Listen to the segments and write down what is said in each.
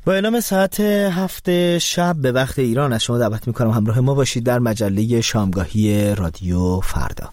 با اعلام ساعت 7 شب به وقت ایران از شما دعوت میکنم همراه ما باشید در مجله شامگاهی رادیو فردا.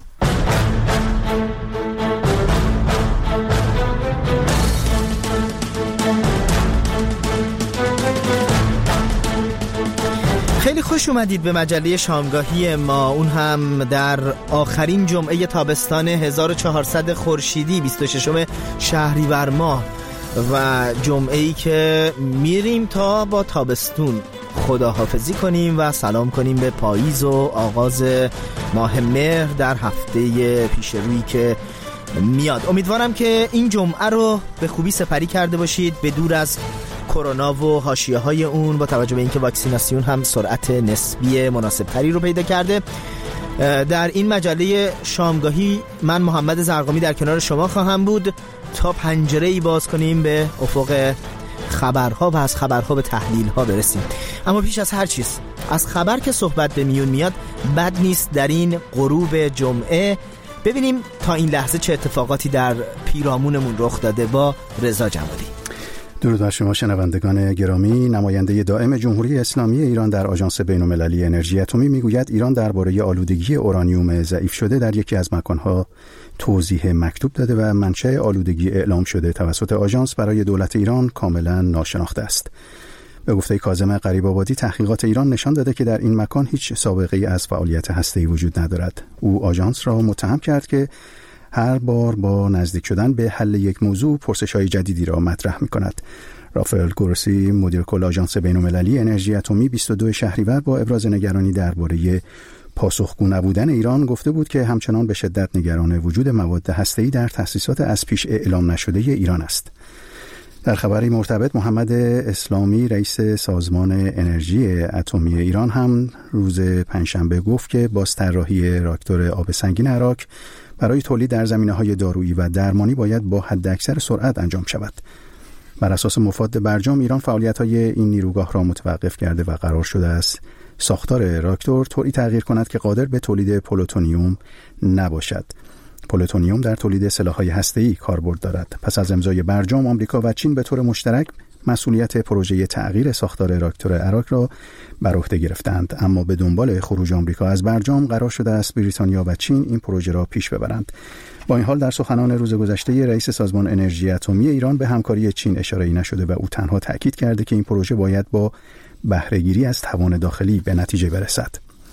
خیلی خوش اومدید به مجله شامگاهی ما، اون هم در آخرین جمعه تابستان 1400 خورشیدی 26 شهریور ماه و جمعه‌ای که میریم تا با تابستون خداحافظی کنیم و سلام کنیم به پاییز و آغاز ماه مهر در هفته پیش روی که میاد. امیدوارم که این جمعه رو به خوبی سپری کرده باشید، به دور از کرونا و حاشیه‌های اون، با توجه به اینکه واکسیناسیون هم سرعت نسبی مناسب تری رو پیدا کرده. در این مجله شامگاهی من محمد زرقامی در کنار شما خواهم بود تا پنجره‌ای باز کنیم به افق خبرها و از خبرها به تحلیل‌ها برسیم. اما پیش از هر چیز از خبر که صحبت به میون میاد، بد نیست در این غروب جمعه ببینیم تا این لحظه چه اتفاقاتی در پیرامونمون رخ داده با رضا جمالی. درود بر شما شنوندگان گرامی. نماینده دائم جمهوری اسلامی ایران در آژانس بین‌المللی انرژی اتمی میگوید ایران درباره آلودگی اورانیوم ضعیف شده در یکی از مکانها توضیح مکتوب داده و منشأ آلودگی اعلام شده توسط آژانس برای دولت ایران کاملا ناشناخته است. به گفته کاظم غریب‌آبادی، تحقیقات ایران نشان داده که در این مکان هیچ سابقه‌ای از فعالیت هسته‌ای وجود ندارد. او آژانس را متهم کرد که هر بار با نزدیک شدن به حل یک موضوع پرسش‌های جدیدی را مطرح می‌کند. رافائل گروسی، مدیر کل آژانس بین‌المللی انرژی اتمی، 22 شهریور با ابراز نگرانی درباره پاسخگو نبودن ایران گفته بود که همچنان به شدت نگران وجود مواد هسته‌ای در تأسیسات از پیش اعلام نشده ایران است. در خبری مرتبط، محمد اسلامی، رئیس سازمان انرژی اتمی ایران، هم روز پنجشنبه گفت که بازطراحی راکتور آب سنگین عراق برای تولید در زمینه‌های دارویی و درمانی باید با حداکثر سرعت انجام شود. بر اساس مفاد برجام، ایران فعالیت‌های این نیروگاه را متوقف کرده و قرار شده است ساختار راکتور طوری تغییر کند که قادر به تولید پلوتونیوم نباشد. پلوتونیوم در تولید سلاح‌های هسته‌ای کاربرد دارد. پس از امضای برجام، آمریکا و چین به طور مشترک مسئولیت پروژه تغییر ساختار راکتور عراق را بر عهده گرفتند، اما به دنبال خروج آمریکا از برجام قرار شده است بریتانیا و چین این پروژه را پیش ببرند. با این حال در سخنان روز گذشته رئیس سازمان انرژی اتمی ایران به همکاری چین اشاره‌ای نشده و او تنها تاکید کرده که این پروژه باید با بهره‌گیری از توان داخلی به نتیجه برسد.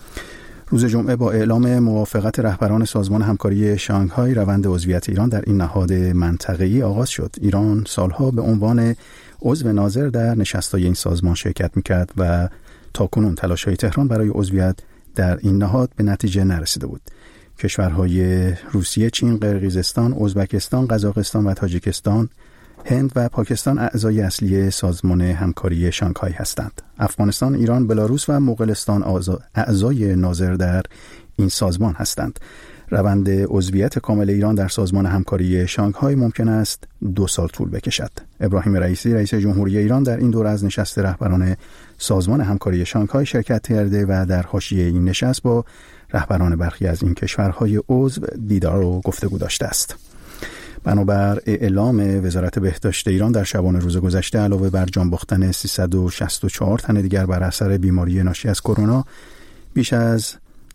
روز جمعه با اعلام موافقت رهبران سازمان همکاری شانگهای روند عضویت ایران در این نهاد منطقه‌ای آغاز شد. ایران سالها به عنوان عضو ناظر در نشست‌های این سازمان شرکت می‌کرد و تاکنون تلاش‌های تهران برای عضویت در این نهاد به نتیجه نرسیده بود. کشورهای روسیه، چین، قرقیزستان، ازبکستان، قزاقستان و تاجیکستان، هند و پاکستان اعضای اصلی سازمان همکاری شانگهای هستند. افغانستان، ایران، بلاروس و مغولستان اعضای ناظر در این سازمان هستند. روند عضویت کامل ایران در سازمان همکاری شانگهای ممکن است 2 سال طول بکشد. ابراهیم رئیسی، رئیس جمهوری ایران، در این دوره از نشست رهبران سازمان همکاری شانگهای شرکت کرده و در حاشیه این نشست با رهبران برخی از این کشورهای عضو دیدار و گفتگو داشته است. بنابر اعلام وزارت بهداشت ایران، در شبانه روز گذشته علاوه بر جان باختن 364 تن دیگر بر اثر بیماری ناشی از کرونا، بیش از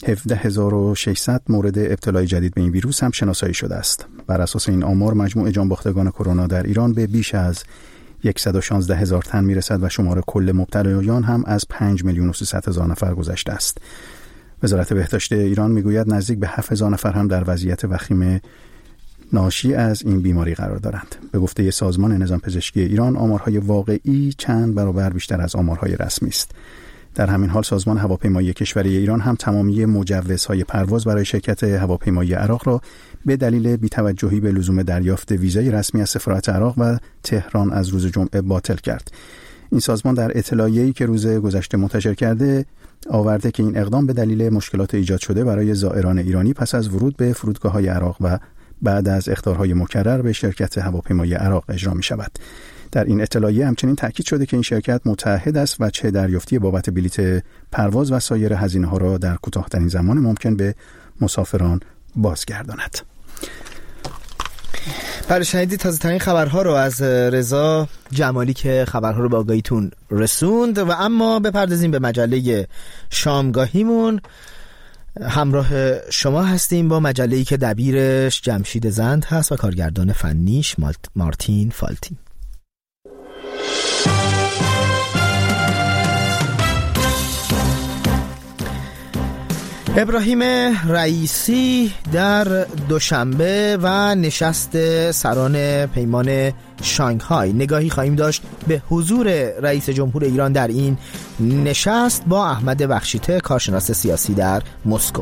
17600 مورد ابتلای جدید به این ویروس هم شناسایی شده است. بر اساس این آمار، مجموع جان باختگان کرونا در ایران به بیش از 111,000 تن میرسد و شمار کل مبتلایان هم از 5,300,000 نفر گذشته است. وزارت بهداشت ایران میگوید نزدیک به 7,000 نفر هم در وضعیت وخیم ناشی از این بیماری قرار دارند. به گفته سازمان نظام پزشکی ایران، آمارهای واقعی چند برابر بیشتر از آمارهای رسمی است. در همین حال سازمان هواپیمایی کشوری ایران هم تمامی مجوزهای پرواز برای شرکت هواپیمایی عراق را به دلیل بی‌توجهی به لزوم دریافت ویزای رسمی از سفارت عراق و تهران از روز جمعه باطل کرد. این سازمان در اطلاعیه‌ای که روز گذشته منتشر کرده آورده که این اقدام به دلیل مشکلات ایجاد شده برای زائران ایرانی پس از ورود به فرودگاه‌های عراق و بعد از اخطارهای مکرر به شرکت هواپیمایی عراق اجرا می شود. در این اطلاعیه همچنین تاکید شده که این شرکت متعهد است و چه دریافتی بابت بلیت پرواز و سایر هزینه‌ها را در کوتاه‌ترین زمان ممکن به مسافران بازگرداند. بله، شنیدید تازه ترین خبرها رو از رضا جمالی که خبرها رو به آگاهیتون رسوند. و اما بپردازیم به مجله شامگاهیمون. همراه شما هستیم با مجله‌ای که دبیرش جمشید زند هست و کارگردان فنیش مارتین فالتین. ابراهیم رئیسی در دوشنبه و نشست سران پیمان شانگهای. نگاهی خواهیم داشت به حضور رئیس جمهور ایران در این نشست با احمد بخشیته، کارشناس سیاسی در مسکو.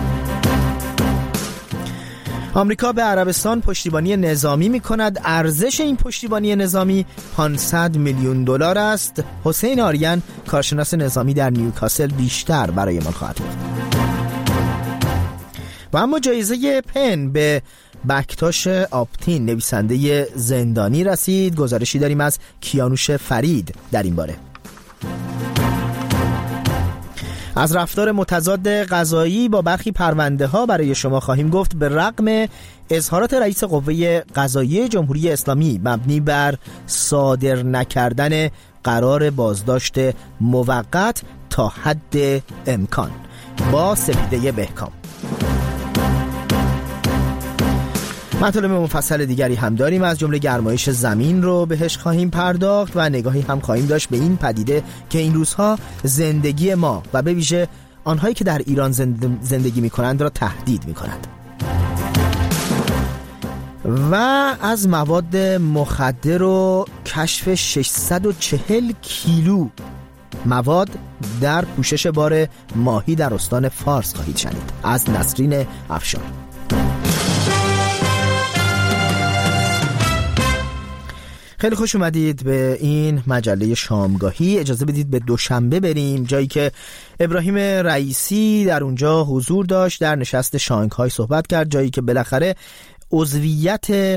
آمریکا به عربستان پشتیبانی نظامی می کند. ارزش این پشتیبانی نظامی 500 میلیون دلار است. حسین آریان، کارشناس نظامی در نیوکاسل، بیشتر برایمان خواهد گفت. و اما جایزه پن به بکتاش آپتین، نویسنده زندانی، رسید. گزارشی داریم از کیانوش فرید در این باره. از رفتار متضاد قضایی با برخی پرونده ها برای شما خواهیم گفت. به رغم اظهارات رئیس قوه قضاییه جمهوری اسلامی مبنی بر صادر نکردن قرار بازداشت موقت تا حد امکان، با سپیده بهکام. مطالب مفصل دیگری هم داریم، از جمله گرمایش زمین رو بهش خواهیم پرداخت و نگاهی هم خواهیم داشت به این پدیده که این روزها زندگی ما و به ویژه آنهایی که در ایران زندگی می‌کنند را تهدید می‌کند. و از مواد مخدر و کشف 640 کیلو مواد در پوشش بار ماهی در استان فارس خواهید شنید از نسرین افشار. خیلی خوش اومدید به این مجله شامگاهی. اجازه بدید به دوشنبه بریم، جایی که ابراهیم رئیسی در اونجا حضور داشت، در نشست شانگهای صحبت کرد، جایی که بالاخره عضویت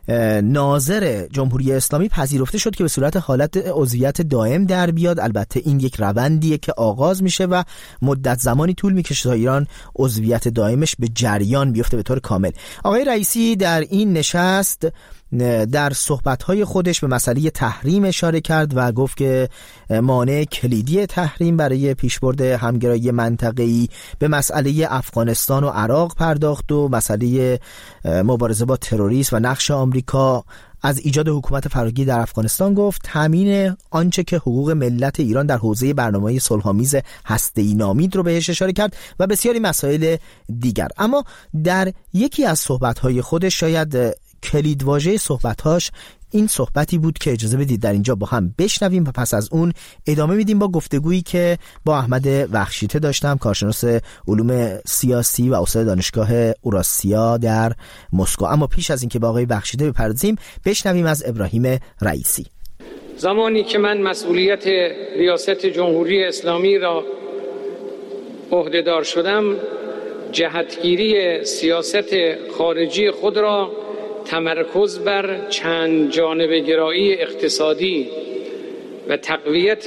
ناظر جمهوری اسلامی پذیرفته شد که به صورت حالت عضویت دائم در بیاد. البته این یک روندیه که آغاز میشه و مدت زمانی طول میکشه تا ایران عضویت دائمش به جریان بیفته به طور کامل. آقای رئیسی در این نشست در صحبت‌های خودش به مسئله تحریم اشاره کرد و گفت که مانع کلیدی تحریم برای پیشبرد همگرایی منطقه‌ای، به مسئله افغانستان و عراق پرداخت و مسئله مبارزه با تروریسم و نقش آمریکا از ایجاد حکومت فراگیر در افغانستان گفت. تامین آنچه که حقوق ملت ایران در حوزه برنامه صلح‌آمیز هسته‌ای نامید رو بهش اشاره کرد و بسیاری مسائل دیگر. اما در یکی از صحبت‌های خودش، شاید کلیدواژه صحبت‌هاش این صحبتی بود که اجازه بدید در اینجا با هم بشنویم و پس از اون ادامه میدیم با گفتگویی که با احمد بخشیته داشتم، کارشناس علوم سیاسی و استاد دانشگاه اوراسیا در مسکو. اما پیش از اینکه با آقای بخشیته بپردازیم، بشنویم از ابراهیم رئیسی. زمانی که من مسئولیت ریاست جمهوری اسلامی را عهده‌دار شدم، جهتگیری سیاست خارجی خود را تمرکز بر چند جانبه گرایی اقتصادی و تقویت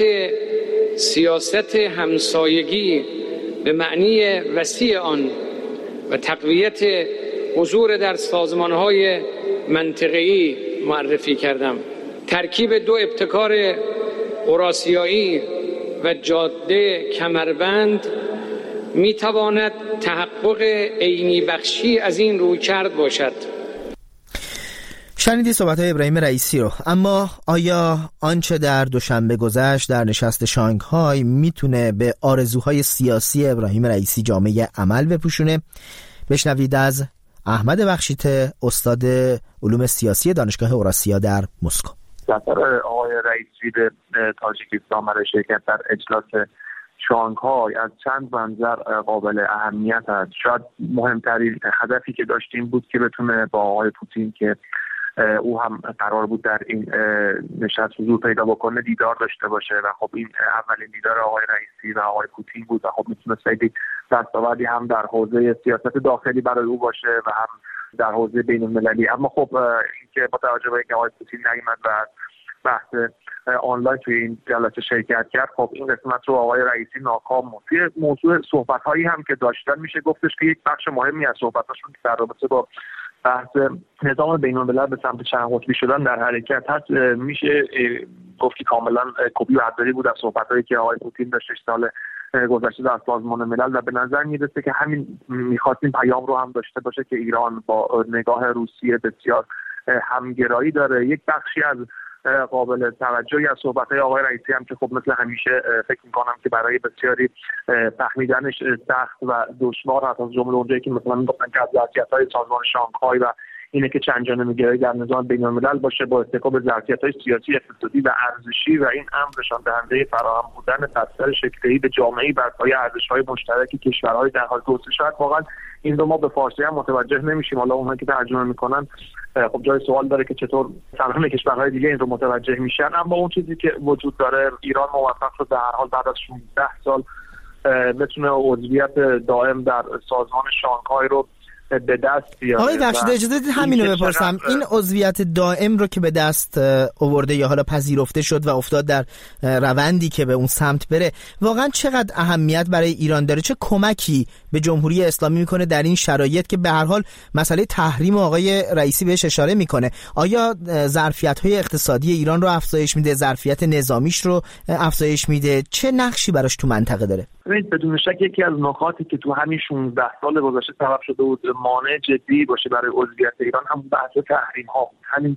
سیاست همسایگی به معنی وسیع آن و تقویت حضور در سازمان‌های منطقه‌ای معرفی کردم. ترکیب دو ابتکار اوراسیایی و جاده کمربند می‌تواند تحقق عینی بخشی از این رویکرد باشد. شنیدی صحبت‌های ابراهیم رئیسی رو. اما آیا آنچه در دوشنبه گذشت در نشست شانگهای میتونه به آرزوهای سیاسی ابراهیم رئیسی جامعه عمل بپوشونه؟ بشنوید از احمد بخشیته، استاد علوم سیاسی دانشگاه اوراسیا در مسکو. سفر آقای رئیسی به تاجیکستان برای شرکت در اجلاس شانگهای از چند منظر قابل اهمیت است. شاید مهمترین هدفی که داشتیم بود که بتونه با آقای پوتین که او هم قرار بود در این نشست حضور پیدا بکنه دیدار داشته باشه و خب این اولین دیدار آقای رئیسی و آقای پوتین بود و خب میتونه خیلی دستاوردی هم در حوزه سیاست داخلی برای او باشه و هم در حوزه بین المللی. اما خب اینکه با توجه به اینکه آقای پوتین نیامد و بحث آنلاین توی این جلسه شرکت کرد، خب این قسمت رو آقای رئیسی ناکام بود. موضوع صحبت‌هایی هم که داشتن میشه گفتش که یک بخش مهمی از صحبتاشون در رابطه با بحث نظام بین‌الملل به سمت چند قطبی شدن در حرکت هست، میشه گفت که کاملا کپی برداری بود از صحبت‌هایی که آقای پوتین در 6 سال گذشته در سازمان ملل و به نظر میرسه که همین میخواستیم پیام رو هم داشته باشه که ایران با نگاه روسیه بسیار همگرایی داره. یک بخشی از قابل توجهی از صحبت‌های آقای رئیسی هم که خب مثل همیشه فکر می‌کنم که برای بسیاری فهمیدنش سخت و دشوار هست، از جمله اونجایی که مثلا میگفتن که از ظرفیت‌های سازمان شانگهای و اینه که چند جانبه‌گرایی در نظام بین‌الملل باشه با استحکام ظرفیت‌های سیاسی، اقتصادی و ارزشی و این امر نشان دهنده فراهم بودن بستر شکل‌دهی به جامعه‌ای بر پایه ارزش‌های مشترک کشورهای در حال توسعه. شاید واقعا این رو ما به فارسی هم متوجه نمیشیم، حالا اونها که ترجمه میکنن خب جای سوال داره که چطور تمام کشورهای دیگه این رو متوجه میشن. اما اون چیزی که وجود داره، ایران موفق شد در هر حال بعد از 16 سال بتونه عضویت دائم در سازمان شانگهای رو به دست بیاره. آقای بخشیده اجازه بدید همینو بپرسم، این عضویت دائم رو که به دست آورده یا حالا پذیرفته شد و افتاد در روندی که به اون سمت بره، واقعا چقدر اهمیت برای ایران داره؟ چه کمکی به جمهوری اسلامی میکنه در این شرایط که به هر حال مسئله تحریم آقای رئیسی بهش اشاره میکنه؟ آیا ظرفیت‌های اقتصادی ایران رو افزایش میده؟ ظرفیت نظامیش رو افزایش میده؟ چه نقشی براش تو منطقه داره؟ بدون شک یکی از نکاتی که تو همین 16 سال گذشته سبب شده بود مانع جدی باشه برای عضویت ایران، هم بحث تحریم ها بود. همین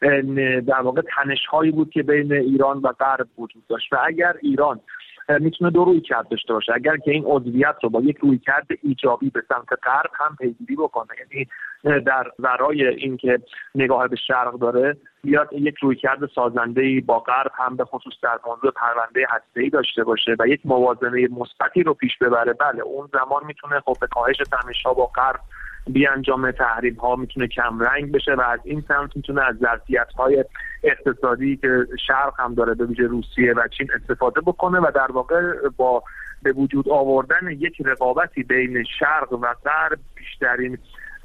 در واقع تنش هایی بود که بین ایران و غرب وجود داشت و اگر ایران میتونه دو رویکرد داشته باشه، اگر که این عضویت رو با یک رویکرد ایجابی به سمت غرب هم پیگیری بکنه، یعنی در ورای این که نگاه به شرق داره بیاد یک رویکرد سازنده‌ای با غرب هم به خصوص در موضوع پرونده هسته‌ای داشته باشه و یک موازنه مثبتی رو پیش ببره، بله اون زمان میتونه خب به کاهش تنش‌ها با غرب بیانجام، تحریم ها میتونه کم رنگ بشه و از این سمت میتونه از ظرفیت‌های اقتصادی که شرق هم داره به ویژه روسیه و چین استفاده بکنه و در واقع با به وجود آوردن یک رقابتی بین شرق و غرب بیشترین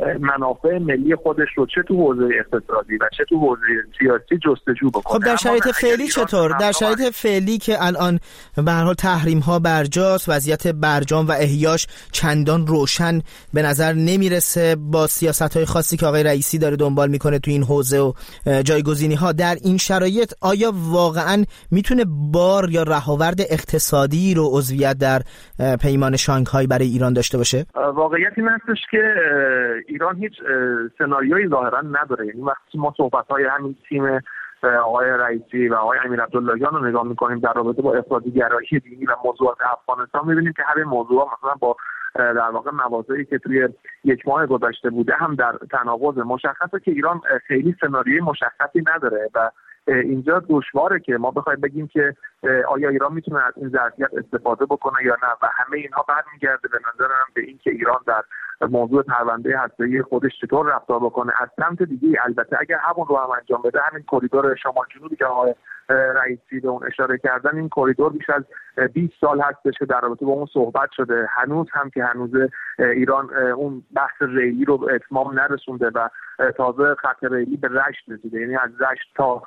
منافع ملی خودش رو چه تو حوزه اقتصادی و چه تو حوزه سیاسی جستجو بکنه. خب در شرایط فعلی چطور؟ در شرایط فعلی که الان به هر حال تحریم ها برجاست، وضعیت برجام و احیاش چندان روشن به نظر نمیرسه با سیاست های خاصی که آقای رئیسی داره دنبال میکنه تو این حوزه و جایگزینی ها، در این شرایط آیا واقعا میتونه بار یا رهاورد اقتصادی رو عضویت در پیمان شانگهای برای ایران داشته باشه؟ واقعیت این هستش که ایران هیچ سناریویی ظاهرا نداره. یعنی وقتی ما صحبت‌های همین تیم آقای رئیسی و آقای امیر عبداللهیان رو نگاه می‌کنیم در رابطه با افراطی‌گرایی دینی و موضوعات افغانستان، می‌بینیم که همین موضوعات مثلا با در واقع مواضعی که توی یک ماه گذشته بوده هم در تناقض. مشخصه که ایران خیلی سناریوی مشخصی نداره و اینجا دشواره که ما بخوایم بگیم که آیا ایران میتونه از این ظرفیت استفاده بکنه یا نه و همه اینها برمیگرده به نظرم به این که ایران در موضوع پرونده هسته‌ای خودش چطور رفتار بکنه. از سمت دیگه البته اگر همون رو هم انجام بده، همین کریدور شمال جنوبی که آقای رئیسی به اون اشاره کردن، این کریدور بیش از 20 سال هستش که در رابطه با اون صحبت شده، هنوز هم که هنوز ایران اون بحث ریلی رو به اتمام نرسونده و تازه خط ریلی به رشت رسیده، یعنی از رشت تا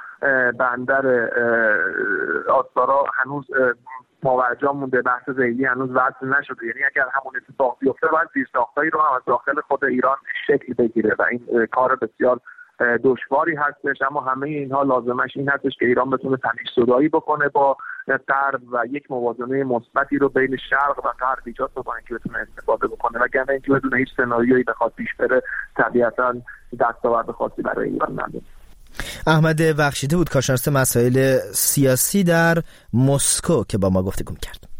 بندر آستارا هنوز ماورجا مونده، بحث ریلی هنوز وصل نشده. یعنی اگر همون اتفاق بیفته باید زیرساختایی رو هم از داخل خود ایران شکل بگیره و این کار بسیار دشواری هستش، اما همه اینها لازمش این هستش که ایران بتونه تنش‌زدایی بکنه با غرب و یک موازنه مثبتی رو بین شرق و غرب ایجاد بکنه که بتونه استفاده بکنه، وگرنه اینکه بدون هیچ سناریویی بخواد پیش بره طبیعتاً دستاورد خاصی برای ایران نداره. احمد بخشیده بود، کارشناس مسائل سیاسی در مسکو که با ما گفتگو کرد.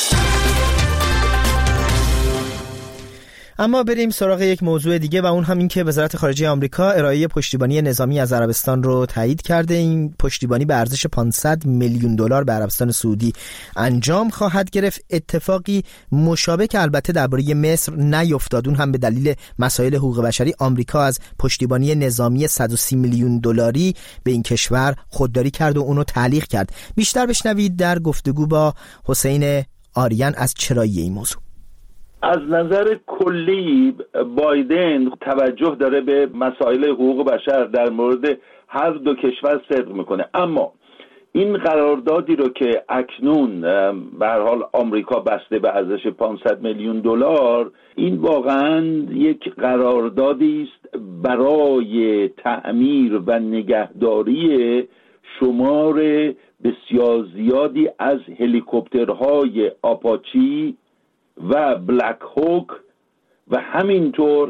اما بریم سراغ یک موضوع دیگه و اون هم این که وزارت خارجه آمریکا ارائه پشتیبانی نظامی از عربستان رو تایید کرده. این پشتیبانی به ارزش 500 میلیون دلار به عربستان سعودی انجام خواهد گرفت. اتفاقی مشابه که البته درباره مصر نیفتاد، اون هم به دلیل مسائل حقوق بشری، آمریکا از پشتیبانی نظامی 130 میلیون دلاری به این کشور خودداری کرد و اونو تعلیق کرد. بیشتر بشنوید در گفتگو با حسین آریان از چرایی این موضوع. از نظر کلی بایدن توجه داره به مسائل حقوق بشر در مورد هر دو کشور صدق میکنه، اما این قراردادی رو که اکنون به هر حال آمریکا بسته به ارزش 500 میلیون دلار، این واقعا یک قراردادی است برای تعمیر و نگهداری شمار بسیار زیادی از هلیکوپترهای آپاچی و بلک هوک و همینطور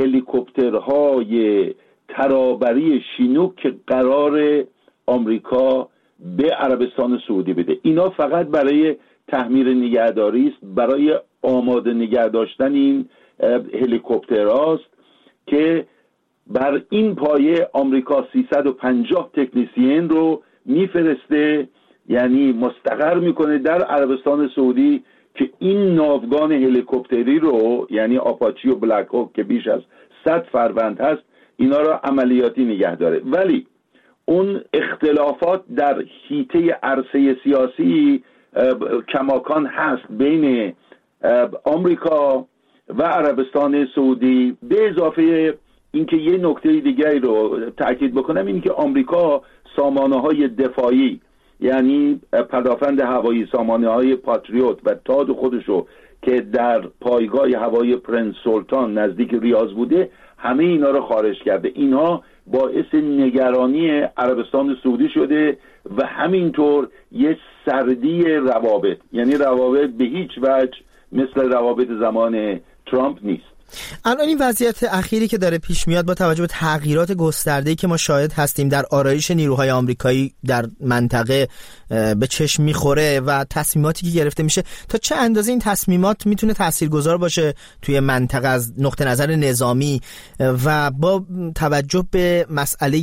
هلیکوپترهای ترابری شینوک که قرار آمریکا به عربستان سعودی بده. اینا فقط برای تحمیر نگهداری است، برای آماده نگه داشتن این هلیکوپترهاست که بر این پایه آمریکا 350 تکنیسین رو میفرسته، یعنی مستقر میکنه در عربستان سعودی که این ناوگان هلیکوپتری رو، یعنی آپاچی و بلک هوک که بیش از 100 فروند هست، اینا رو عملیاتی نگه داره. ولی اون اختلافات در حیطه عرصه سیاسی کماکان هست بین آمریکا و عربستان سعودی. به اضافه اینکه یه نکته دیگری رو تأکید بکنم، این که آمریکا سامانه‌های دفاعی، یعنی پدافند هوایی، سامانه‌های پاتریوت و تاد خودشو که در پایگاه هوایی پرنس سلطان نزدیک ریاض بوده، همه اینا رو خارج کرده. اینها باعث نگرانی عربستان سعودی شده و همینطور یه سردی روابط، یعنی روابط به هیچ وجه مثل روابط زمان ترامپ نیست. الان این وضعیت اخیری که داره پیش میاد با توجه به تغییرات گسترده‌ای که ما شاهد هستیم در آرایش نیروهای آمریکایی در منطقه به چشم میخوره و تصمیماتی که گرفته میشه، تا چه اندازه این تصمیمات میتونه تاثیرگذار باشه توی منطقه از نقطه نظر نظامی و با توجه به مسئله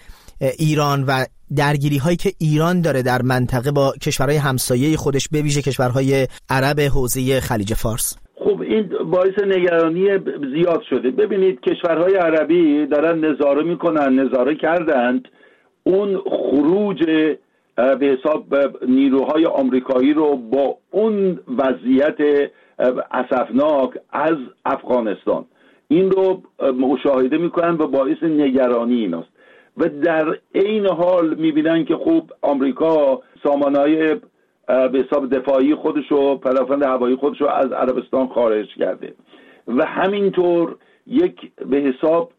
ایران و درگیری هایی که ایران داره در منطقه با کشورهای همسایه خودش، به ویژه کشورهای عرب حوزه خلیج فارس؟ خب این باعث نگرانی زیاد شده. ببینید کشورهای عربی دارن نظاره کردند اون خروج به حساب نیروهای آمریکایی رو با اون وضعیت اسفناک از افغانستان، این رو مشاهده میکنن و باعث نگرانی ایناست و در این حال میبینن که خوب آمریکا سامانهای به حساب دفاعی خودشو، پدافند هوایی خودشو از عربستان خارج کرده و همینطور یک به حساب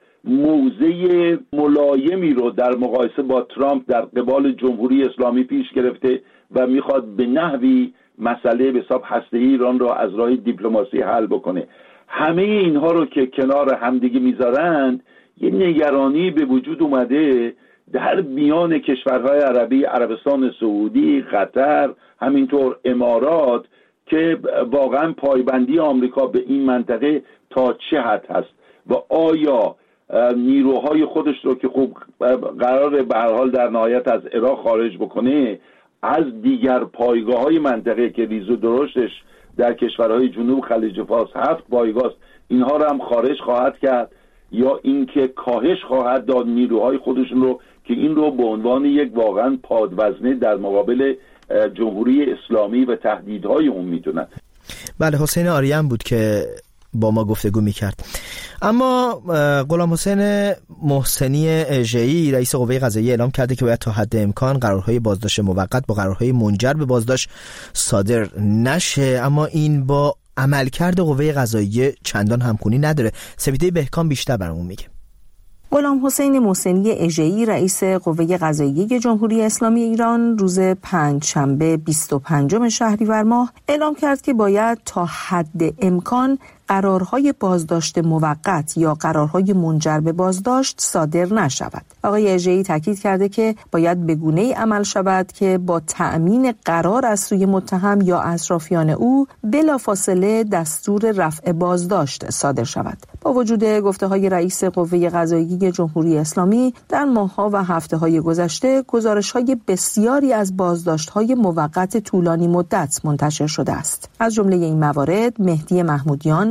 موضع ملایمی رو در مقایسه با ترامپ در قبال جمهوری اسلامی پیش گرفته و میخواد به نحوی مسئله به حساب هسته‌ای ایران رو از راه دیپلماسی حل بکنه. همه اینها رو که کنار همدیگه میذارند، یه نگرانی به وجود اومده در میان کشورهای عربی، عربستان سعودی، قطر، همینطور امارات، که واقعا پایبندی آمریکا به این منطقه تا چه حد هست و آیا نیروهای خودش رو که خوب قراره به هر حال در نهایت از عراق خارج بکنه، از دیگر پایگاه‌های منطقه که ریز و درشتش در کشورهای جنوب خلیج فارس 7 پایگاه، اینها رو هم خارج خواهد کرد یا اینکه کاهش خواهد داد نیروهای خودشون رو که این رو به عنوان یک واقعا پادوزنه در مقابل جمهوری اسلامی و تهدیدهای اون میدونن. بله، حسین آریان بود که با ما گفتگو میکرد. اما غلام حسین محسنی اژه‌ای رئیس قوه قضاییه اعلام کرده که باید تا حد امکان قرارهای بازداشت موقت با قرارهای منجر به بازداشت صادر نشه، اما این با عملکرد قوه قضاییه چندان همخوانی نداره. سپیده بهکام بیشتر برامون میگه. غلام حسین محسنی اژه‌ای رئیس قوه قضاییه جمهوری اسلامی ایران روز پنجشنبه 25 شهریور ماه اعلام کرد که باید تا حد امکان قرارهای بازداشت موقت یا قرارهای منجر به بازداشت صادر نشود. آقای اژه‌ای تاکید کرده که باید به گونه‌ای عمل شود که با تأمین قرار از سوی متهم یا اطرافیان او بلافاصله دستور رفع بازداشت صادر شود. با وجود گفته‌های رئیس قوه قضاییه جمهوری اسلامی، در ماه‌ها و هفته‌های گذشته گزارش‌های بسیاری از بازداشت‌های موقت طولانی مدت منتشر شده است. از جمله این موارد مهدی محمودیان،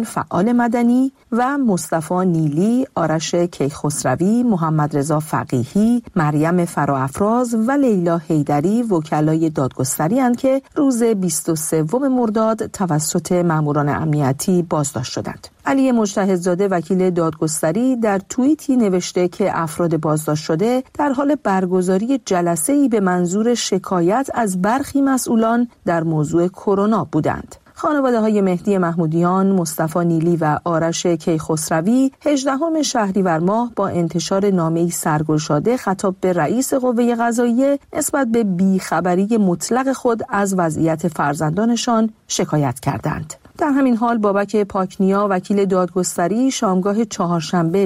فعال مدنی و مصطفی نیلی، آرش کیخسروی، محمد رضا فقیهی، مریم فراافراز و لیلا حیدری وکلای دادگستری اند که روز 23 مرداد توسط ماموران امنیتی بازداشت شدند. علی مجتهدزاده وکیل دادگستری در توییتی نوشته که افراد بازداشت شده در حال برگزاری جلسه‌ای به منظور شکایت از برخی مسئولان در موضوع کرونا بودند. خانواده‌های مهدی محمودیان، مصطفی نیلی و آرش کیخسروی 18 شهریور ماه با انتشار نامه‌ای سرگشاده خطاب به رئیس قوه قضاییه نسبت به بیخبری مطلق خود از وضعیت فرزندانشان شکایت کردند. در همین حال بابک پاکنیا وکیل دادگستری شامگاه چهارشنبه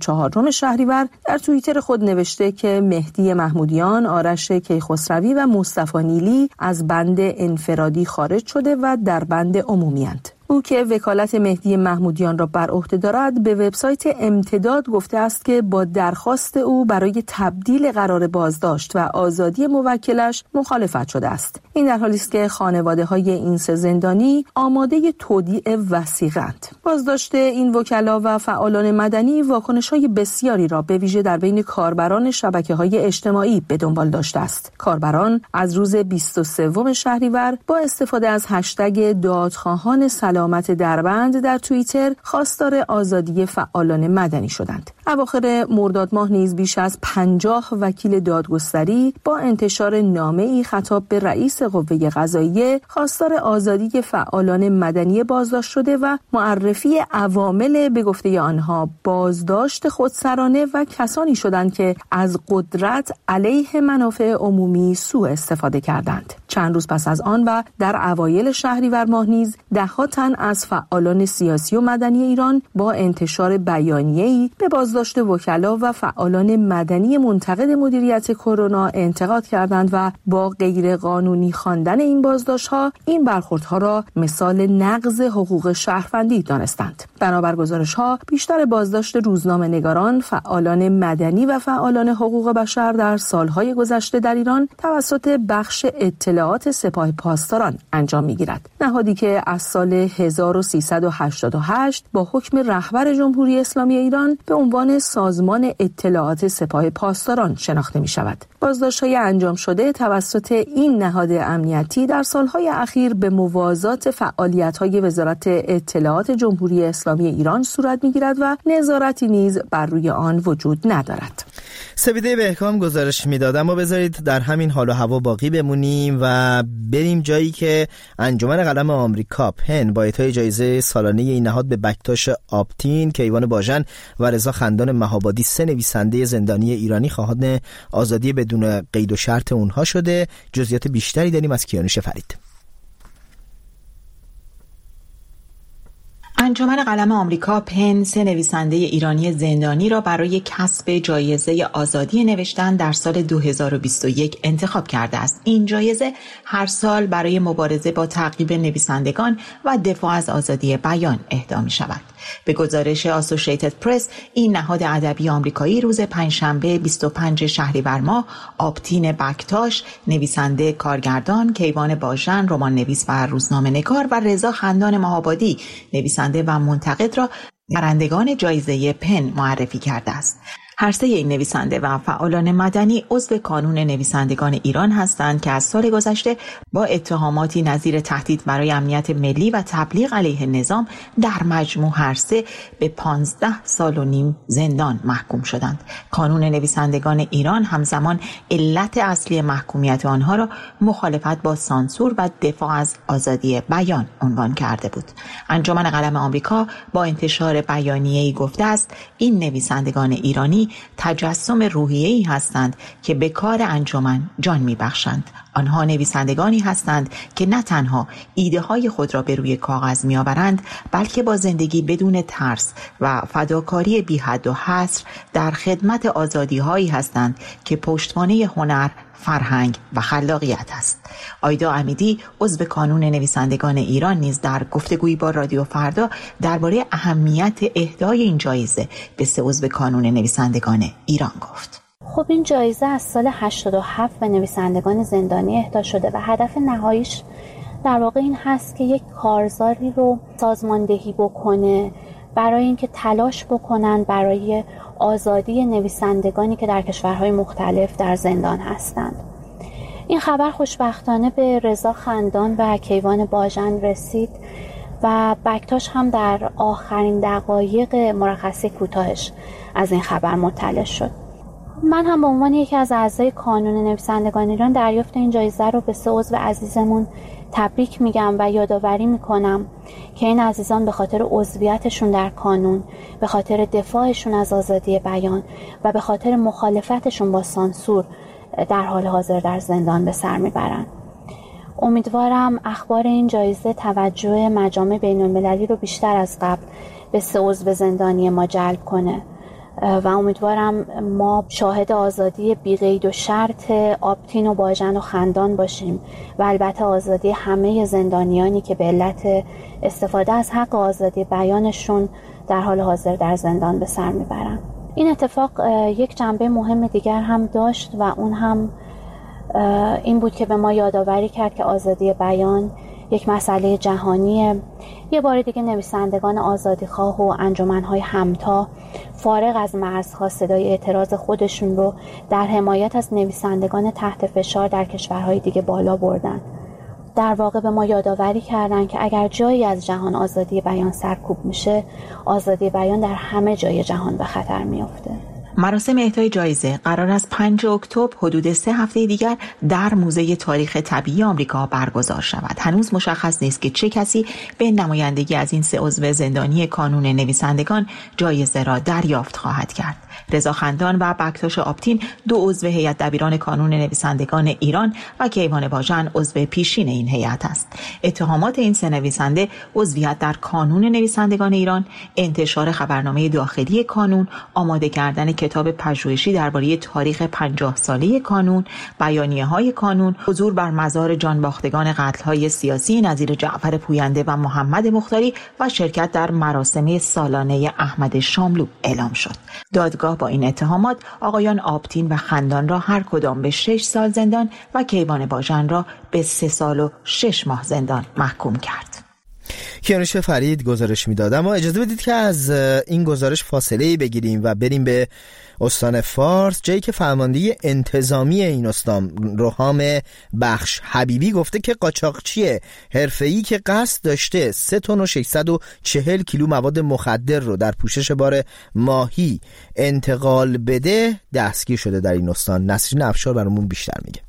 24 شهریور در توییتر خود نوشته که مهدی محمودیان، آرش کیخسروی و مصطفی نیلی از بند انفرادی خارج شده و در بند عمومی‌اند. او که وکالت مهدی محمودیان را بر عهده دارد به وبسایت امتداد گفته است که با درخواست او برای تبدیل قرار بازداشت و آزادی موکلش مخالفت شده است. این در حالی است که خانواده‌های این سه زندانی آماده تودیع وثیقه‌اند. بازداشت این وکلا و فعالان مدنی واکنش‌های بسیاری را به ویژه در بین کاربران شبکه‌های اجتماعی به دنبال داشته است. کاربران از روز 23 شهریور با استفاده از هشتگ دادخواهان سلامت دربند در توییتر خواستار آزادی فعالان مدنی شدند. اواخر مرداد ماه نیز بیش از 50 وکیل دادگستری با انتشار نامه‌ای خطاب به رئیس قوه قضاییه خواستار آزادی فعالان مدنی بازداشت شده و معرفی عوامل به گفته آنها بازداشت خودسرانه و کسانی شدند که از قدرت علیه منافع عمومی سوء استفاده کردند. چند روز پس از آن و در اوایل شهریور ماه نیز ده‌ها تن از فعالان سیاسی و مدنی ایران با انتشار بیانیه‌ای به بازداشت وکلا و فعالان مدنی منتقد مدیریت کرونا انتقاد کردند و با غیر قانونی خواندن این بازداشت‌ها این برخوردها را مثال نقض حقوق شهروندی دانستند. بنابر گزارش‌ها بیشتر بازداشت روزنامه‌نگاران، فعالان مدنی و فعالان حقوق بشر در سالهای گذشته در ایران توسط بخش اطلاعات سپاه پاسداران انجام می‌گیرد. نهادی که از سال 1388 با حکم رهبر جمهوری اسلامی ایران به عنوان سازمان اطلاعات سپاه پاسداران شناخته می‌شود. بازداشت‌های انجام شده توسط این نهاد امنیتی در سالهای اخیر به موازات فعالیت‌های وزارت اطلاعات جمهوری اسلامی ایران صورت می‌گیرد و نظارتی نیز بر روی آن وجود ندارد. سپیده بهکام گزارش میداد. اما بذارید در همین حال و هوا باقی بمونیم و بریم جایی که انجمن قلم آمریکا پن با اعطای جایزه سالانه این نهاد به بکتاش آپتین، کیوان باژن و رضا خندان مهابادی، 3 نویسنده زندانی ایرانی خواهان آزادی بدون قید و شرط اونها شده. جزئیات بیشتری داریم از کیانوش فرید. انجمن قلم آمریکا پن 3 نویسنده ایرانی زندانی را برای کسب جایزه آزادی نوشتن در سال 2021 انتخاب کرده است. این جایزه هر سال برای مبارزه با تعقیب نویسندگان و دفاع از آزادی بیان اهدا می شود. به گزارش آسوشیتد پرس، این نهاد ادبی آمریکایی روز پنجشنبه 25 شهریور ماه آپتین بکتاش، نویسنده کارگردان، کیوان باژن، رمان نویس و روزنامه‌نگار و رضا خندان مهابادی، نویسنده و منتقد را برندگان جایزه پن معرفی کرده است. هر 3 این نویسنده و فعالان مدنی عضو کانون نویسندگان ایران هستند که از سال گذشته با اتهاماتی نظیر تهدید برای امنیت ملی و تبلیغ علیه نظام در مجموع هر 3 به 15 سال و نیم زندان محکوم شدند. کانون نویسندگان ایران همزمان علت اصلی محکومیت آنها را مخالفت با سانسور و دفاع از آزادی بیان عنوان کرده بود. انجمن قلم آمریکا با انتشار بیانیه‌ای گفته است این نویسندگان ایرانی تجسم روحیه‌ای هستند که به کار انجمن جان می‌بخشند. آنها نویسندگانی هستند که نه تنها ایده‌های خود را به روی کاغذ می‌آورند، بلکه با زندگی بدون ترس و فداکاری بی حد و حصر در خدمت آزادی‌هایی هستند که پشتوانه هنر، فرهنگ و خلاقیت است. آیدا امیدی عضو کانون نویسندگان ایران نیز در گفتگویی با رادیو فردا درباره اهمیت اهدای این جایزه به 3 عضو کانون نویسندگان ایران گفت. خب این جایزه از سال 87 به نویسندگان زندانی اهدا شده و هدف نهاییش در واقع این هست که یک کارزاری رو سازماندهی بکنه برای اینکه تلاش بکنن برای آزادی نویسندگانی که در کشورهای مختلف در زندان هستند. این خبر خوشبختانه به رضا خندان و کیوان باژن رسید و بکتاش هم در آخرین دقایق مرخصی کوتاهش از این خبر مطلع شد. من هم به عنوان یکی از اعضای کانون نویسندگان ایران دریافت این جایزه رو به 3 عضو عزیزمون تبریک میگم و یادآوری میکنم که این عزیزان به خاطر عضویتشون در کانون، به خاطر دفاعشون از آزادی بیان و به خاطر مخالفتشون با سانسور در حال حاضر در زندان به سر میبرن. امیدوارم اخبار این جایزه توجه مجامع بین‌المللی رو بیشتر از قبل به 3 عضو زندانی ما جلب کنه و امیدوارم ما شاهد آزادی بی‌قید و شرط آبتین و باژن و خندان باشیم و البته آزادی همه زندانیانی که به علت استفاده از حق آزادی بیانشون در حال حاضر در زندان به سر میبرن. این اتفاق یک جنبه مهم دیگر هم داشت و اون هم این بود که به ما یادآوری کرد که آزادی بیان یک مسئله جهانیه. یه بار دیگه نویسندگان آزادیخواه و انجمن‌های همتا فارغ از مرزها صدای اعتراض خودشون رو در حمایت از نویسندگان تحت فشار در کشورهای دیگه بالا بردن. در واقع به ما یادآوری کردن که اگر جایی از جهان آزادی بیان سرکوب میشه، آزادی بیان در همه جای جهان به خطر میافته. مراسم اهدای جایزه قرار است 5 اکتبر حدود 3 هفته دیگر در موزه تاریخ طبیعی آمریکا برگزار شود. هنوز مشخص نیست که چه کسی به نمایندگی از این 3 عضو زندانی کانون نویسندگان جایزه را دریافت خواهد کرد. رضا خندان و بکتاش آبتین 2 عضو هیئت دبیران کانون نویسندگان ایران و کیوان باژن عضو پیشین این هیئت است. اتهامات این 3 نویسنده عضویت در کانون نویسندگان ایران، انتشار خبرنامه داخلی کانون، آماده کردن کتاب پژوهشی درباره تاریخ 50 ساله کانون، بیانیه‌های کانون، حضور بر مزار جانباختگان قتل‌های سیاسی نظیر جعفر پوینده و محمد مختاری و شرکت در مراسم سالانه احمد شاملو اعلام شد. دادگاه با این اتهامات آقایان آبتین و خندان را هر کدام به 6 سال زندان و کیوان باژن را به 3 سال و 6 ماه زندان محکوم کرد. کیانوش فرید گزارش میداد. اما اجازه بدید که از این گزارش فاصله بگیریم و بریم به استان فارس، جایی که فرمانده انتظامی این استان روحام بخش حبیبی گفته که قاچاقچی حرفه‌ای که قصد داشته 3 تن و 640 کیلو مواد مخدر رو در پوشش بار ماهی انتقال بده دستگیر شده در این استان. نسرین افشار برامون بیشتر میگه.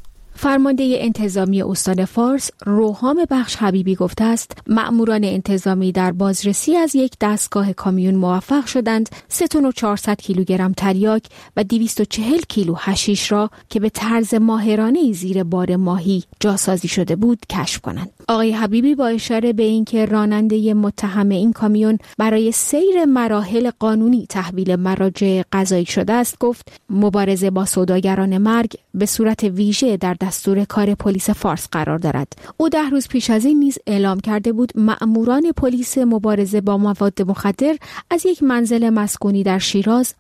فرمانده انتظامی استان فارس روحام بخش حبیبی گفته است مأموران انتظامی در بازرسی از یک دستگاه کامیون موفق شدند 3 تن و 400 کیلوگرم تریاک و 240 کیلو حشیش را که به طرز ماهرانه زیر بار ماهی جاسازی شده بود کشف کنند. آقای حبیبی با اشاره به اینکه راننده متهم این کامیون برای سیر مراحل قانونی تحویل مراجع قضایی شده است گفت مبارزه با سوداگران مرگ به صورت ویژه در دستور کار پلیس فارس قرار دارد. او 10 روز پیش از این نیز اعلام کرده بود مأموران پلیس مبارزه با مواد مخدر از یک منزل مسکونی در شیراز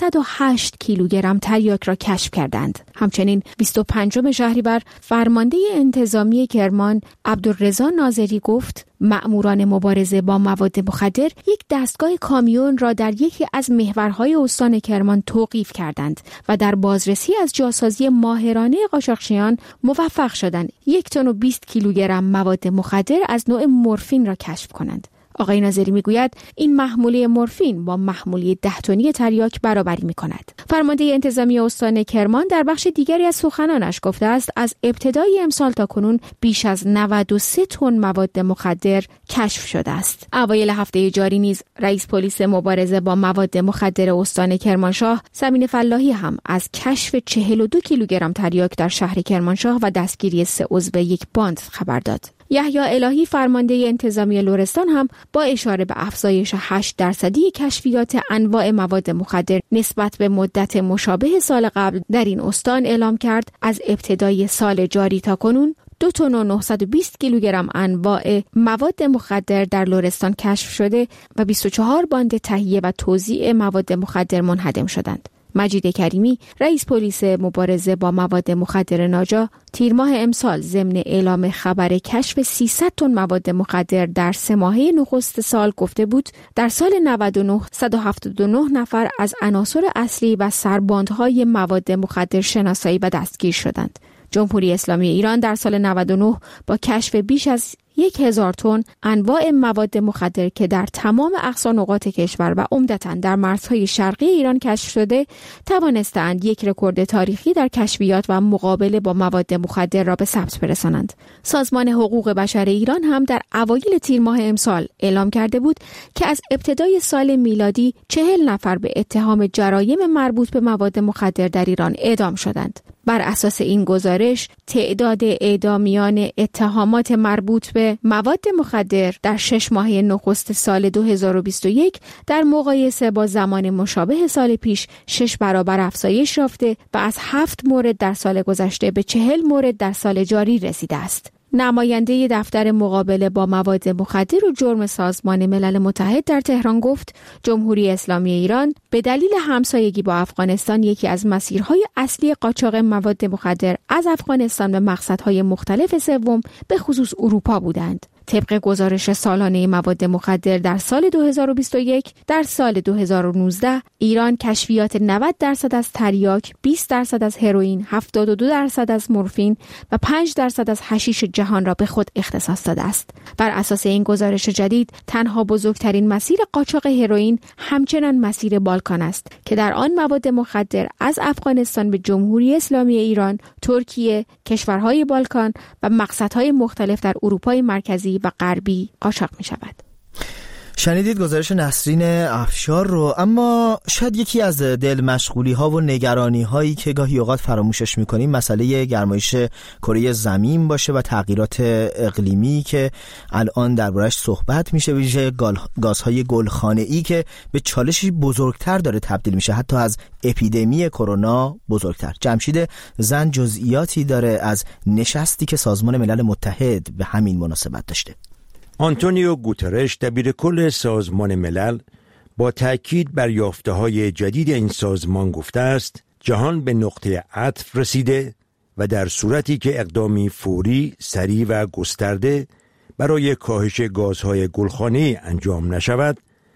508 کیلوگرم تریاک را کشف کردند. همچنین 25 شهریور فرمانده انتظامی کرمان عبدالرضا ناظری گفت مأموران مبارزه با مواد مخدر یک دستگاه کامیون را در یکی از محورهای استان کرمان توقیف کردند و در بازرسی از جاسازی ماهرانه قاچاقچیان موفق شدند 1 تن و 20 کیلوگرم مواد مخدر از نوع مورفین را کشف کنند. آقای ناظری میگوید این محموله مورفین با محموله 10 تنی تریاک برابری میکند. فرمانده انتظامی استان کرمان در بخش دیگری از سخنانش گفته است از ابتدای امسال تا کنون بیش از 93 تن مواد مخدر کشف شده است. اوایل هفته جاری نیز رئیس پلیس مبارزه با مواد مخدر استان کرمانشاه سمین فلاحی هم از کشف 42 کیلوگرم تریاک در شهر کرمانشاه و دستگیری 3 عضو یک باند خبر داد. یحیی الهی فرمانده انتظامی لرستان هم با اشاره به افزایش 8% کشفیات انواع مواد مخدر نسبت به مدت مشابه سال قبل در این استان اعلام کرد از ابتدای سال جاری تا کنون 2 تن و 920 کیلوگرم انواع مواد مخدر در لرستان کشف شده و 24 باند تهیه و توزیع مواد مخدر منهدم شدند. مجید کریمی، رئیس پلیس مبارزه با مواد مخدر ناجا، تیر ماه امسال ضمن اعلام خبر کشف 300 تن مواد مخدر در 3 ماهه نخست سال گفته بود در سال 99 179 نفر از عناصر اصلی و سرباندهای مواد مخدر شناسایی و دستگیر شدند. جمهوری اسلامی ایران در سال 99 با کشف بیش از 1000 تن انواع مواد مخدر که در تمام اقصا نقاط کشور و عمدتاً در مرزهای شرقی ایران کشف شده، توانستند یک رکورد تاریخی در کشفیات و مقابله با مواد مخدر را به ثبت برسانند. سازمان حقوق بشر ایران هم در اوایل تیر ماه امسال اعلام کرده بود که از ابتدای سال میلادی 40 نفر به اتهام جرایم مربوط به مواد مخدر در ایران اعدام شدند. بر اساس این گزارش، تعداد اعدامیان اتهامات مربوط به مواد مخدر در 6 ماهه نخست سال 2021 در مقایسه با زمان مشابه سال پیش 6 برابر افزایش یافته و از 7 مورد در سال گذشته به 40 مورد در سال جاری رسیده است. نماینده دفتر مقابله با مواد مخدر و جرم سازمان ملل متحد در تهران گفت جمهوری اسلامی ایران به دلیل همسایگی با افغانستان یکی از مسیرهای اصلی قاچاق مواد مخدر از افغانستان به مقصدهای مختلف سوم به خصوص اروپا بودند. طبق گزارش سالانه مواد مخدر در سال 2021 در سال 2019 ایران کشفیات 90% از تریاک، 20% از هروئین، 72% از مورفین و 5% از حشیش جهان را به خود اختصاص داده است. بر اساس این گزارش جدید تنها بزرگترین مسیر قاچاق هروئین همچنان مسیر بالکان است که در آن مواد مخدر از افغانستان به جمهوری اسلامی ایران، ترکیه، کشورهای بالکان و مقصدهای مختلف در اروپای مرکزی و غربی قاچاق می شود. شنیدید گزارش نسرین افشار رو، اما شاید یکی از دل مشغولی ها و نگرانی هایی که گاهی اوقات فراموشش میکنیم مسئله گرمایش کره زمین باشه و تغییرات اقلیمی که الان دربارش صحبت میشه، ویژه گازهای گلخانه‌ای که به چالشی بزرگتر داره تبدیل میشه، حتی از اپیدمی کرونا بزرگتر. جمشید زن جزئیاتی داره از نشستی که سازمان ملل متحد به همین مناسبت داشته. آنتونیو گوترش دبیر کل سازمان ملل با تأکید بر یافته‌های جدید این سازمان گفته است جهان به نقطه عطف رسیده و در صورتی که اقدامی فوری، سریع و گسترده برای کاهش گازهای گلخانه‌ای انجام نشود،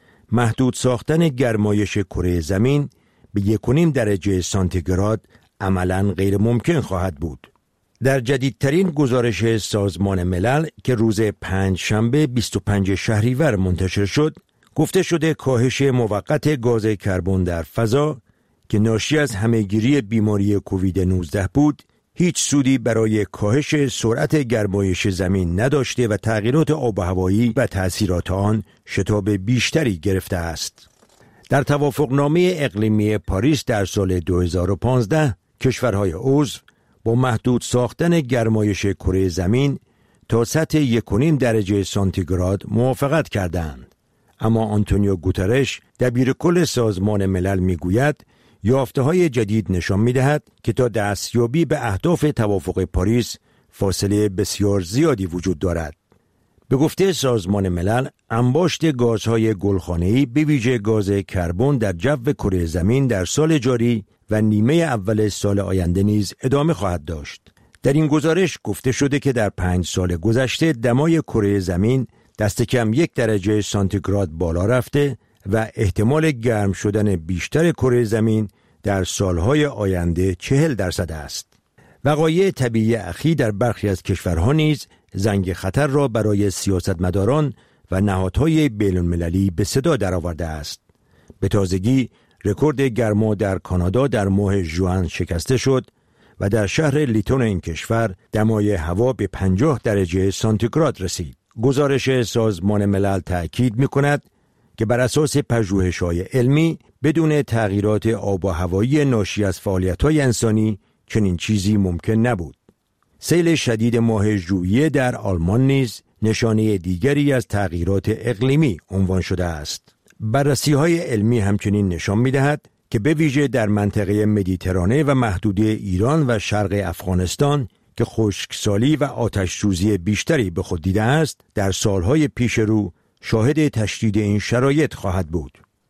محدود ساختن گرمایش کره زمین به 1.5 درجه سانتیگراد عملاً غیر ممکن خواهد بود. در جدیدترین گزارش سازمان ملل که روز 5 شنبه 25 شهریور منتشر شد، گفته شده کاهش موقت گاز کربن در فضا که ناشی از همهگیری بیماری کووید 19 بود، هیچ سودی برای کاهش سرعت گرمایش زمین نداشته و تغییرات آب و هوایی و تأثیرات آن شتاب بیشتری گرفته است. در توافقنامه اقلیمی پاریس در سال 2015 کشورهای عضو با محدود ساختن گرمایش کره زمین تا سطح 1.5 درجه سانتیگراد موافقت کردند. اما آنتونیو گوترش دبیر کل سازمان ملل میگوید یافته‌های جدید نشان می‌دهد که تا دستیابی به اهداف توافق پاریس فاصله بسیار زیادی وجود دارد. به گفته سازمان ملل انباشت گازهای گلخانه‌ای به ویژه گاز کربن در جو کره زمین در سال جاری و نیمه اول سال آینده نیز ادامه خواهد داشت. در این گزارش گفته شده که در 5 سال گذشته دمای کره زمین دست کم 1 درجه سانتیگراد بالا رفته و احتمال گرم شدن بیشتر کره زمین در سالهای آینده 40% است. وقایع طبیعی اخیر در برخی از کشورها نیز زنگ خطر را برای سیاستمداران و نهادهای بین‌المللی به صدا درآورده است. به تازگی رکورد گرما در کانادا در ماه ژوئن شکسته شد و در شهر لیتون این کشور دمای هوا به 50 درجه سانتیگراد رسید. گزارش سازمان ملل تأکید می‌کند که بر اساس پژوهش‌های علمی بدون تغییرات آب و هوایی ناشی از فعالیت‌های انسانی چنین چیزی ممکن نبود. سیل شدید ماه ژوئیه در آلمان نیز نشانه دیگری از تغییرات اقلیمی عنوان شده است. بررسی‌های علمی همچنین نشان می‌دهد که به ویژه در منطقه مدیترانه و محدوده ایران و شرق افغانستان که خشکسالی و آتش‌سوزی بیشتری به خود دیده است، در سالهای پیش رو شاهد تشدید این شرایط خواهد بود.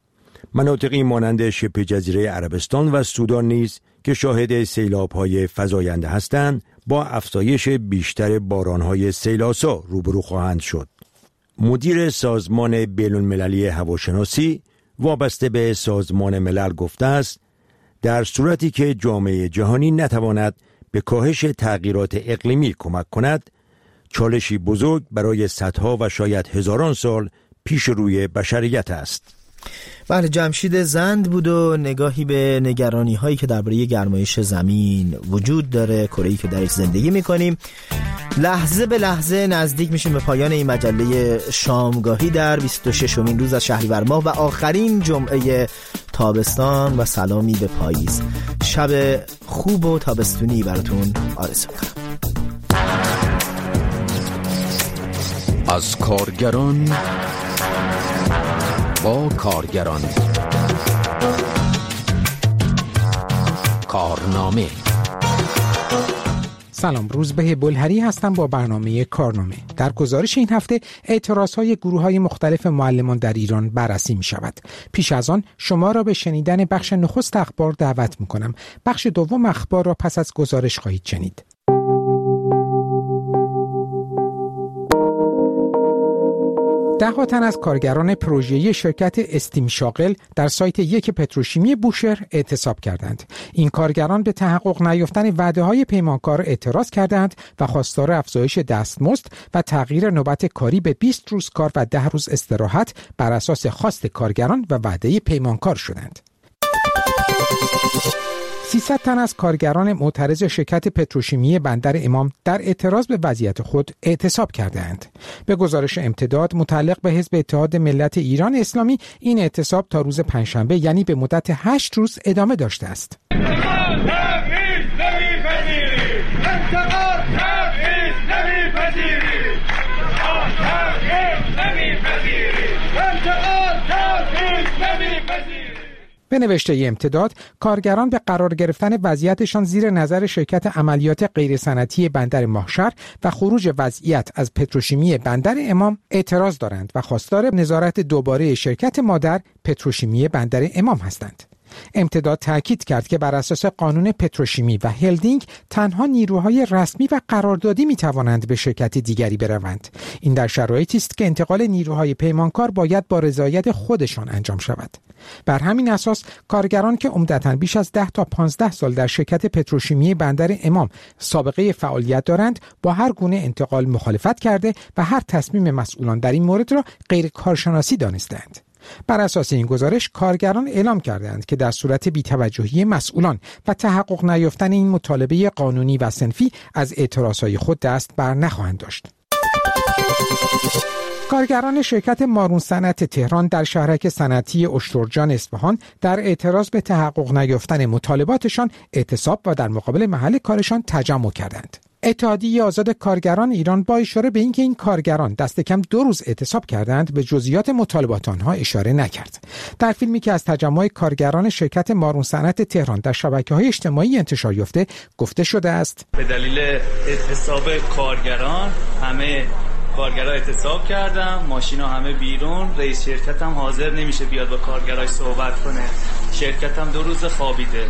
مناطقی مانند شبه جزیره عربستان و سودان نیز که شاهد سیلاب‌های فزاینده هستند با افزایش بیشتر باران‌های سیل‌آسا روبرو خواهند شد. مدیر سازمان بین‌المللی هواشناسی وابسته به سازمان ملل گفته است در صورتی که جامعه جهانی نتواند به کاهش تغییرات اقلیمی کمک کند، چالشی بزرگ برای صدها و شاید هزاران سال پیش روی بشریت است. بله، جمشید زند بود و نگاهی به نگرانی هایی که درباره گرمایش زمین وجود داره، کره‌ای که درش زندگی میکنیم. لحظه به لحظه نزدیک میشیم به پایان این مجله شامگاهی در 26مین روز از شهریور ماه و آخرین جمعه تابستان و سلامی به پاییز. شب خوب و تابستونی براتون آرزو میکنم. از کارگران با کارگران، کارنامه. سلام، روزبه بلهری هستم با برنامه کارنامه. در گزارش این هفته اعتراضهای گروه‌های مختلف معلمان در ایران بررسی می شود. پیش از آن شما را به شنیدن بخش نخست اخبار دعوت می کنم. بخش دوم اخبار را پس از گزارش خواهید شنید. ده تن از کارگران پروژه‌ای شرکت استیم شاغل در سایت یک پتروشیمی بوشهر اعتصاب کردند. این کارگران به تحقق نیافتن وعده‌های پیمانکار اعتراض کردند و خواستار افزایش دستمزد و تغییر نوبت کاری به 20 روز کار و 10 روز استراحت بر اساس خواست کارگران و وعده پیمانکار شدند. 300 تن از کارگران معترض شرکت پتروشیمی بندر امام در اعتراض به وضعیت خود اعتصاب کردند. به گزارش امتداد متعلق به حزب اتحاد ملت ایران اسلامی، این اعتصاب تا روز پنجشنبه یعنی به مدت 8 روز ادامه داشته است. به نوشته امتداد، کارگران به قرار گرفتن وضعیتشان زیر نظر شرکت عملیات غیرصنعتی بندر ماهشهر و خروج وضعیت از پتروشیمی بندر امام اعتراض دارند و خواستار نظارت دوباره شرکت مادر پتروشیمی بندر امام هستند. امتداد تاکید کرد که بر اساس قانون پتروشیمی و هلدینگ تنها نیروهای رسمی و قراردادی می توانند به شرکت دیگری بروند. این در شرایطی است که انتقال نیروهای پیمانکار باید با رضایت خودشان انجام شود. بر همین اساس کارگران که عمدتاً بیش از 10 تا 15 سال در شرکت پتروشیمی بندر امام سابقه فعالیت دارند، با هر گونه انتقال مخالفت کرده و هر تصمیم مسئولان در این مورد را غیر کارشناسی دانستند. بر اساس این گزارش کارگران اعلام کردند که در صورت بی‌توجهی مسئولان و تحقق نیافتن این مطالبه قانونی و صنفی از اعتراضهای خود دست بر نخواهند داشت. کارگران شرکت مارون صنعت تهران در شهرک صنعتی اشترجان اصفهان در اعتراض به تحقق نیافتن مطالباتشان اعتصاب و در مقابل محل کارشان تجمع کردند. اتحادیه آزاد کارگران ایران با اشاره به اینکه این کارگران دست کم 2 روز اعتصاب کردند به جزئیات مطالبات آنها اشاره نکرد. در فیلمی که از تجمع کارگران شرکت مارون صنعت تهران در شبکه‌های اجتماعی انتشار یافته گفته شده است به دلیل اعتصاب کارگران همه کارگرها اعتصاب کردن، ماشینا همه بیرون، رئیس شرکت هم حاضر نمیشه بیاد با کارگرای صحبت کنه، شرکت هم 2 روز خوابیده.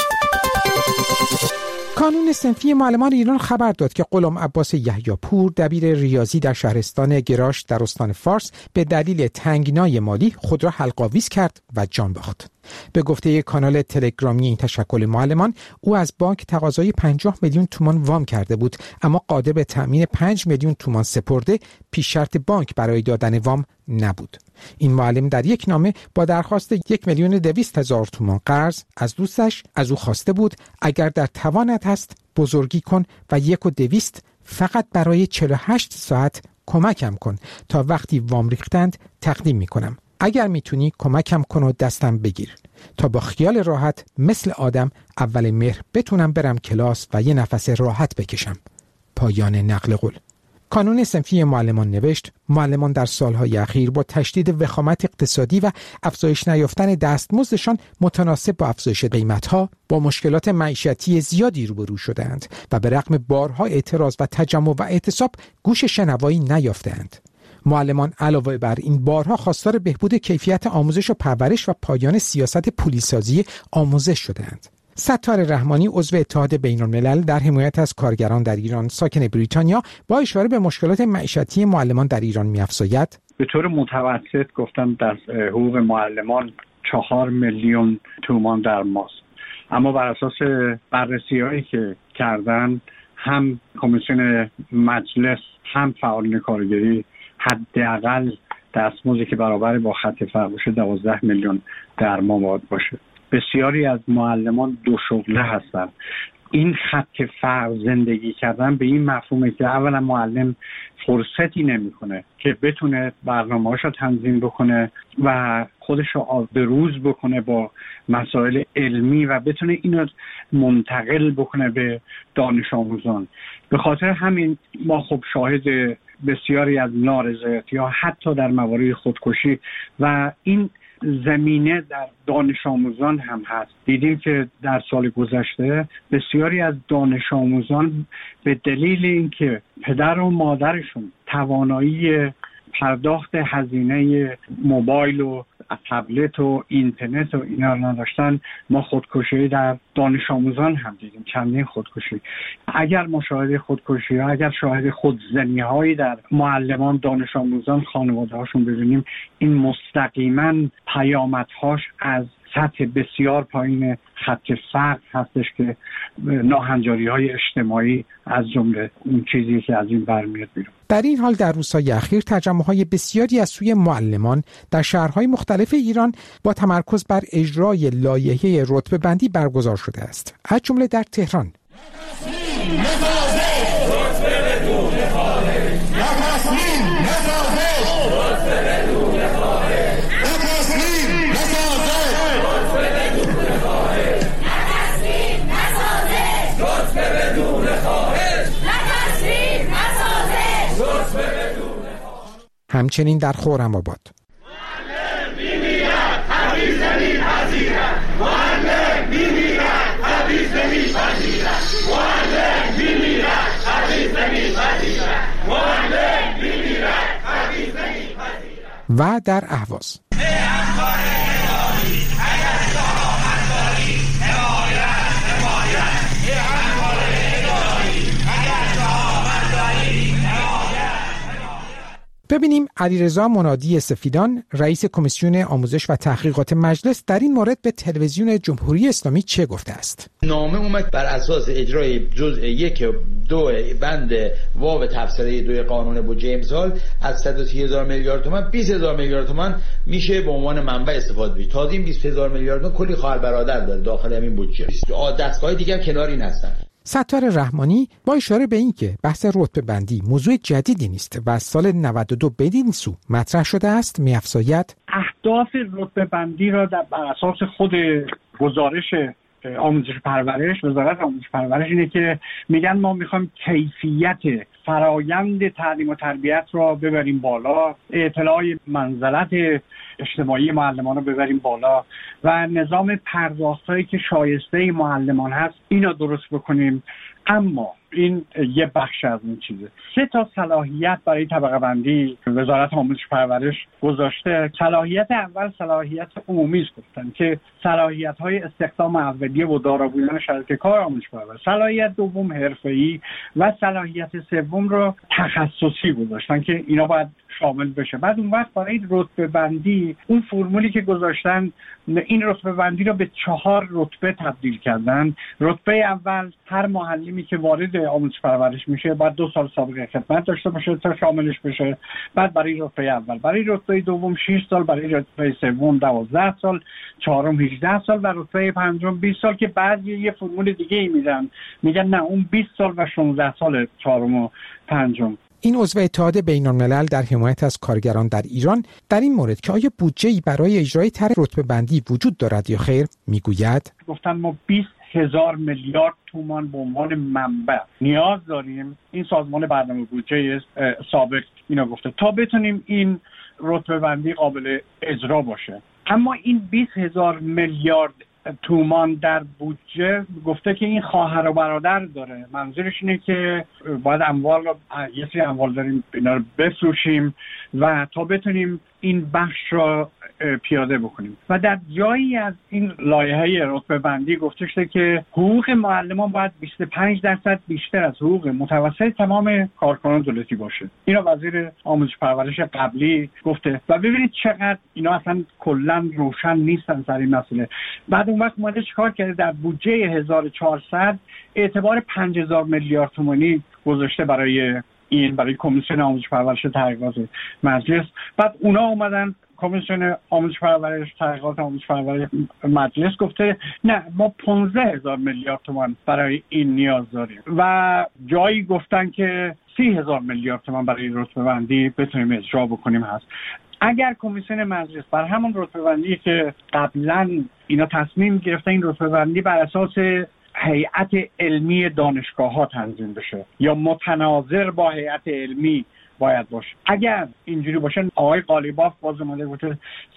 کانون صنفی معلمان ایران خبر داد که غلام عباس یحیی‌پور دبیر ریاضی در شهرستان گراش در استان فارس به دلیل تنگنای مالی خود را حلق‌آویز کرد و جان باخت. به گفته کانال تلگرامی این تشکل معلمان، او از بانک تقاضای 50 میلیون تومان وام کرده بود، اما قادر به تأمین 5 میلیون تومان سپرده پیش شرط بانک برای دادن وام نبود. این معلم در یک نامه با درخواست 1,200,000 تومان قرض از دوستش از او خواسته بود اگر در توانت هست بزرگی کن و 1,200 فقط برای 48 ساعت کمکم کن تا وقتی وام ریختند تقدیم میکنم. اگر میتونی کمکم کن و دستم بگیر تا با خیال راحت مثل آدم اول مهر بتونم برم کلاس و یه نفس راحت بکشم. پایان نقل قول. کانون صنفی معلمان نوشت معلمان در سالهای اخیر با تشدید وخامت اقتصادی و افزایش نیافتن دستمزدشان متناسب با افزایش قیمت‌ها با مشکلات معیشتی زیادی روبرو شدند و به رغم بارها اعتراض و تجمع و اعتصاب گوش شنوایی نیافتند. معلمان علاوه بر این بارها خواستار بهبود کیفیت آموزش و پرورش و پایان سیاست پولیسازی آموزش شدند. ستار رحمانی عضو اتحاد بین‌الملل در حمایت از کارگران در ایران ساکن بریتانیا با اشاره به مشکلات معیشتی معلمان در ایران می‌افزاید: به طور متوسط گفتم در حقوق معلمان 4 میلیون تومان در ماست، اما بر اساس بررسی‌هایی که کردن هم کمیسیون مجلس هم فعالین کارگری حداقل دستمزدی که برابر با خط فقر باشه 12 میلیون در ماه باید باشه. بسیاری از معلمان دو شغله هستند. این خط فقر زندگی کردن به این مفهومه که اولا معلم فرصتی نمیکنه که بتونه برنامه‌هاشو تنظیم بکنه و خودشو به روز بکنه با مسائل علمی و بتونه اینو منتقل بکنه به دانش آموزان. به خاطر همین ما خب شاهد بسیاری از نارضایتی‌ها حتی در موارد خودکشی و این زمینه در دانش آموزان هم هست. دیدیم که در سال گذشته بسیاری از دانش آموزان به دلیل اینکه پدر و مادرشون توانایی پرداخت هزینه موبایل و تبلت و اینترنت و اینا نداشتن، ما خودکشی در دانش آموزان هم دیدیم، چندین خودکشی. اگر مشاهده خودکشی ها، اگر شاهد خودزنی هایی در معلمان، دانش آموزان، خانواده هاشون ببینیم، این مستقیما پیامدهاش از سطح بسیار پایین خط فقر هستش که ناهنجاری های اجتماعی از جمله اون چیزی که از این برمیاد بیرون. در این حال در روزهای اخیر تجمع‌های بسیاری از سوی معلمان در شهرهای مختلف ایران با تمرکز بر اجرای لایحه رتبه‌بندی برگزار شده است، از جمله در تهران. همچنین در خرم‌آباد و در اهواز. ببینیم علیرضا منادی سفیدان رئیس کمیسیون آموزش و تحقیقات مجلس در این مورد به تلویزیون جمهوری اسلامی چه گفته است. نامه اومد بر اساس اجرای جزء 1 و 2 بند واو تفسیری 2 قانون بودجه امسال از 130,000 میلیارد تومان 20,000 میلیارد تومان میشه به عنوان منبع استفاده بشه. تازه این 20,000 میلیارد تومان کلی خواهر برادر داره داخل همین بودجه. دستگاه دیگه کنار این هستن. ستار رحمانی با اشاره به اینکه بحث رتبه بندی موضوع جدیدی نیست و از سال 92 بدین سو مطرح شده است، می‌افزاید اهداف رتبه بندی را بر اساس خود گزارش آموزش پرورش، وزارت آموزش پرورش اینه که میگن ما میخوایم کیفیت فرایند تعلیم و تربیت را ببریم بالا، اطلاع منزلت اجتماعی معلمان رو ببریم بالا و نظام پرداختایی که شایسته معلمان هست اینا درست بکنیم. اما این یه بخش از این چیزه. 3 صلاحیت برای طبقه بندی وزارت آموزش پرورش گذاشته. صلاحیت اول صلاحیت عمومی است، گفتن که صلاحیت های استخدام اولیه و دارا بودن شرایط کار آموزش پرورش. صلاحیت دوم حرفه‌ای و صلاحیت سوم رو تخصصی گذاشتن که اینا باید شامل بشه. بعد اون وقت برای رتبه بندی اون فرمولی که گذاشتن این رتبه بندی رو به 4 رتبه تبدیل کردن. رتبه اول هر معلمی که وارد آموزش پرورش میشه باید 2 سال سابقه خدمت داشته باشه تا شاملش بشه. بعد برای رتبه اول، برای رتبه دوم 6 سال، برای رتبه سوم 12 سال، چهارم 18 سال و رتبه پنجم 20 سال که بعضی یه فرمول دیگه ای میگن نه اون 20 سال و 16 سال چهارم و پنجم. این عضو اتحاد بین‌الملل در حمایت از کارگران در ایران در این مورد که آیا بودجه‌ای برای اجرای طرح رتبه بندی وجود دارد یا خیر میگوید گفتن ما 20,000 میلیارد تومان به عنوان منبع نیاز داریم. این سازمان برنامه بودجه سابق اینا گفته تا بتونیم این رتبه بندی قابل اجرا باشه. اما این 20,000 میلیارد تومان در بودجه گفته که این خواهر و برادر داره. منظورش اینه که باید یه سری اموال داریم اینا رو بفروشیم و تا بتونیم این بخش رو پیاده بکنیم. و در جایی از این لایحه رتبه بندی گفته شده که حقوق معلمان باید 25% بیشتر از حقوق متوسط تمام کارکنان دولتی باشه. اینا وزیر آموزش پرورش قبلی گفته و ببینید چقدر اینا اصلا کلا روشن نیستن سر این مسئله. بعد اون وقت اومده چیکار کرده؟ در بودجه 1400 اعتبار 5000 میلیارد تومانی گذاشته برای کمیسیون آموزش پرورش تحقیقات مجلس. بعد اونا اومدن کمیسیون آموزش پرورش تحقیقات آموزش پرورش مجلس گفته نه ما 15000 میلیارد تومان برای این نیاز داریم و جایی گفتن که 30000 میلیارد تومان برای رتبه بندی بتونیم اجرا بکنیم هست. اگر کمیسیون مجلس بر همون رتبه بندی که قبلا اینا تصمیم گرفتن این رتبه بندی بر اساس هیئت علمی دانشگاه‌ها تنظیم بشه یا متناظر با هیئت علمی باید باشه، اگر اینجوری باشه آقای قالیباف باز اومده گفته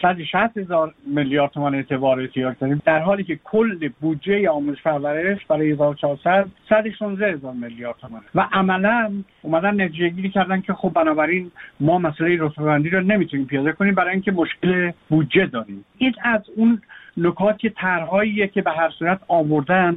160,000 میلیارد تومان اعتبار احتیاج داریم، در حالی که کل بودجه آموزش پرورش برای 1400 116,000 میلیارد تومان و عملاً اومدن نتیجه گیری کردن که خب بنابراین ما مسئله رتبه بندی رو نمیتونیم پیاده کنیم برای اینکه مشکل بودجه داریم. این از اون نکات که طرحهاییه که به هر صورت آوردن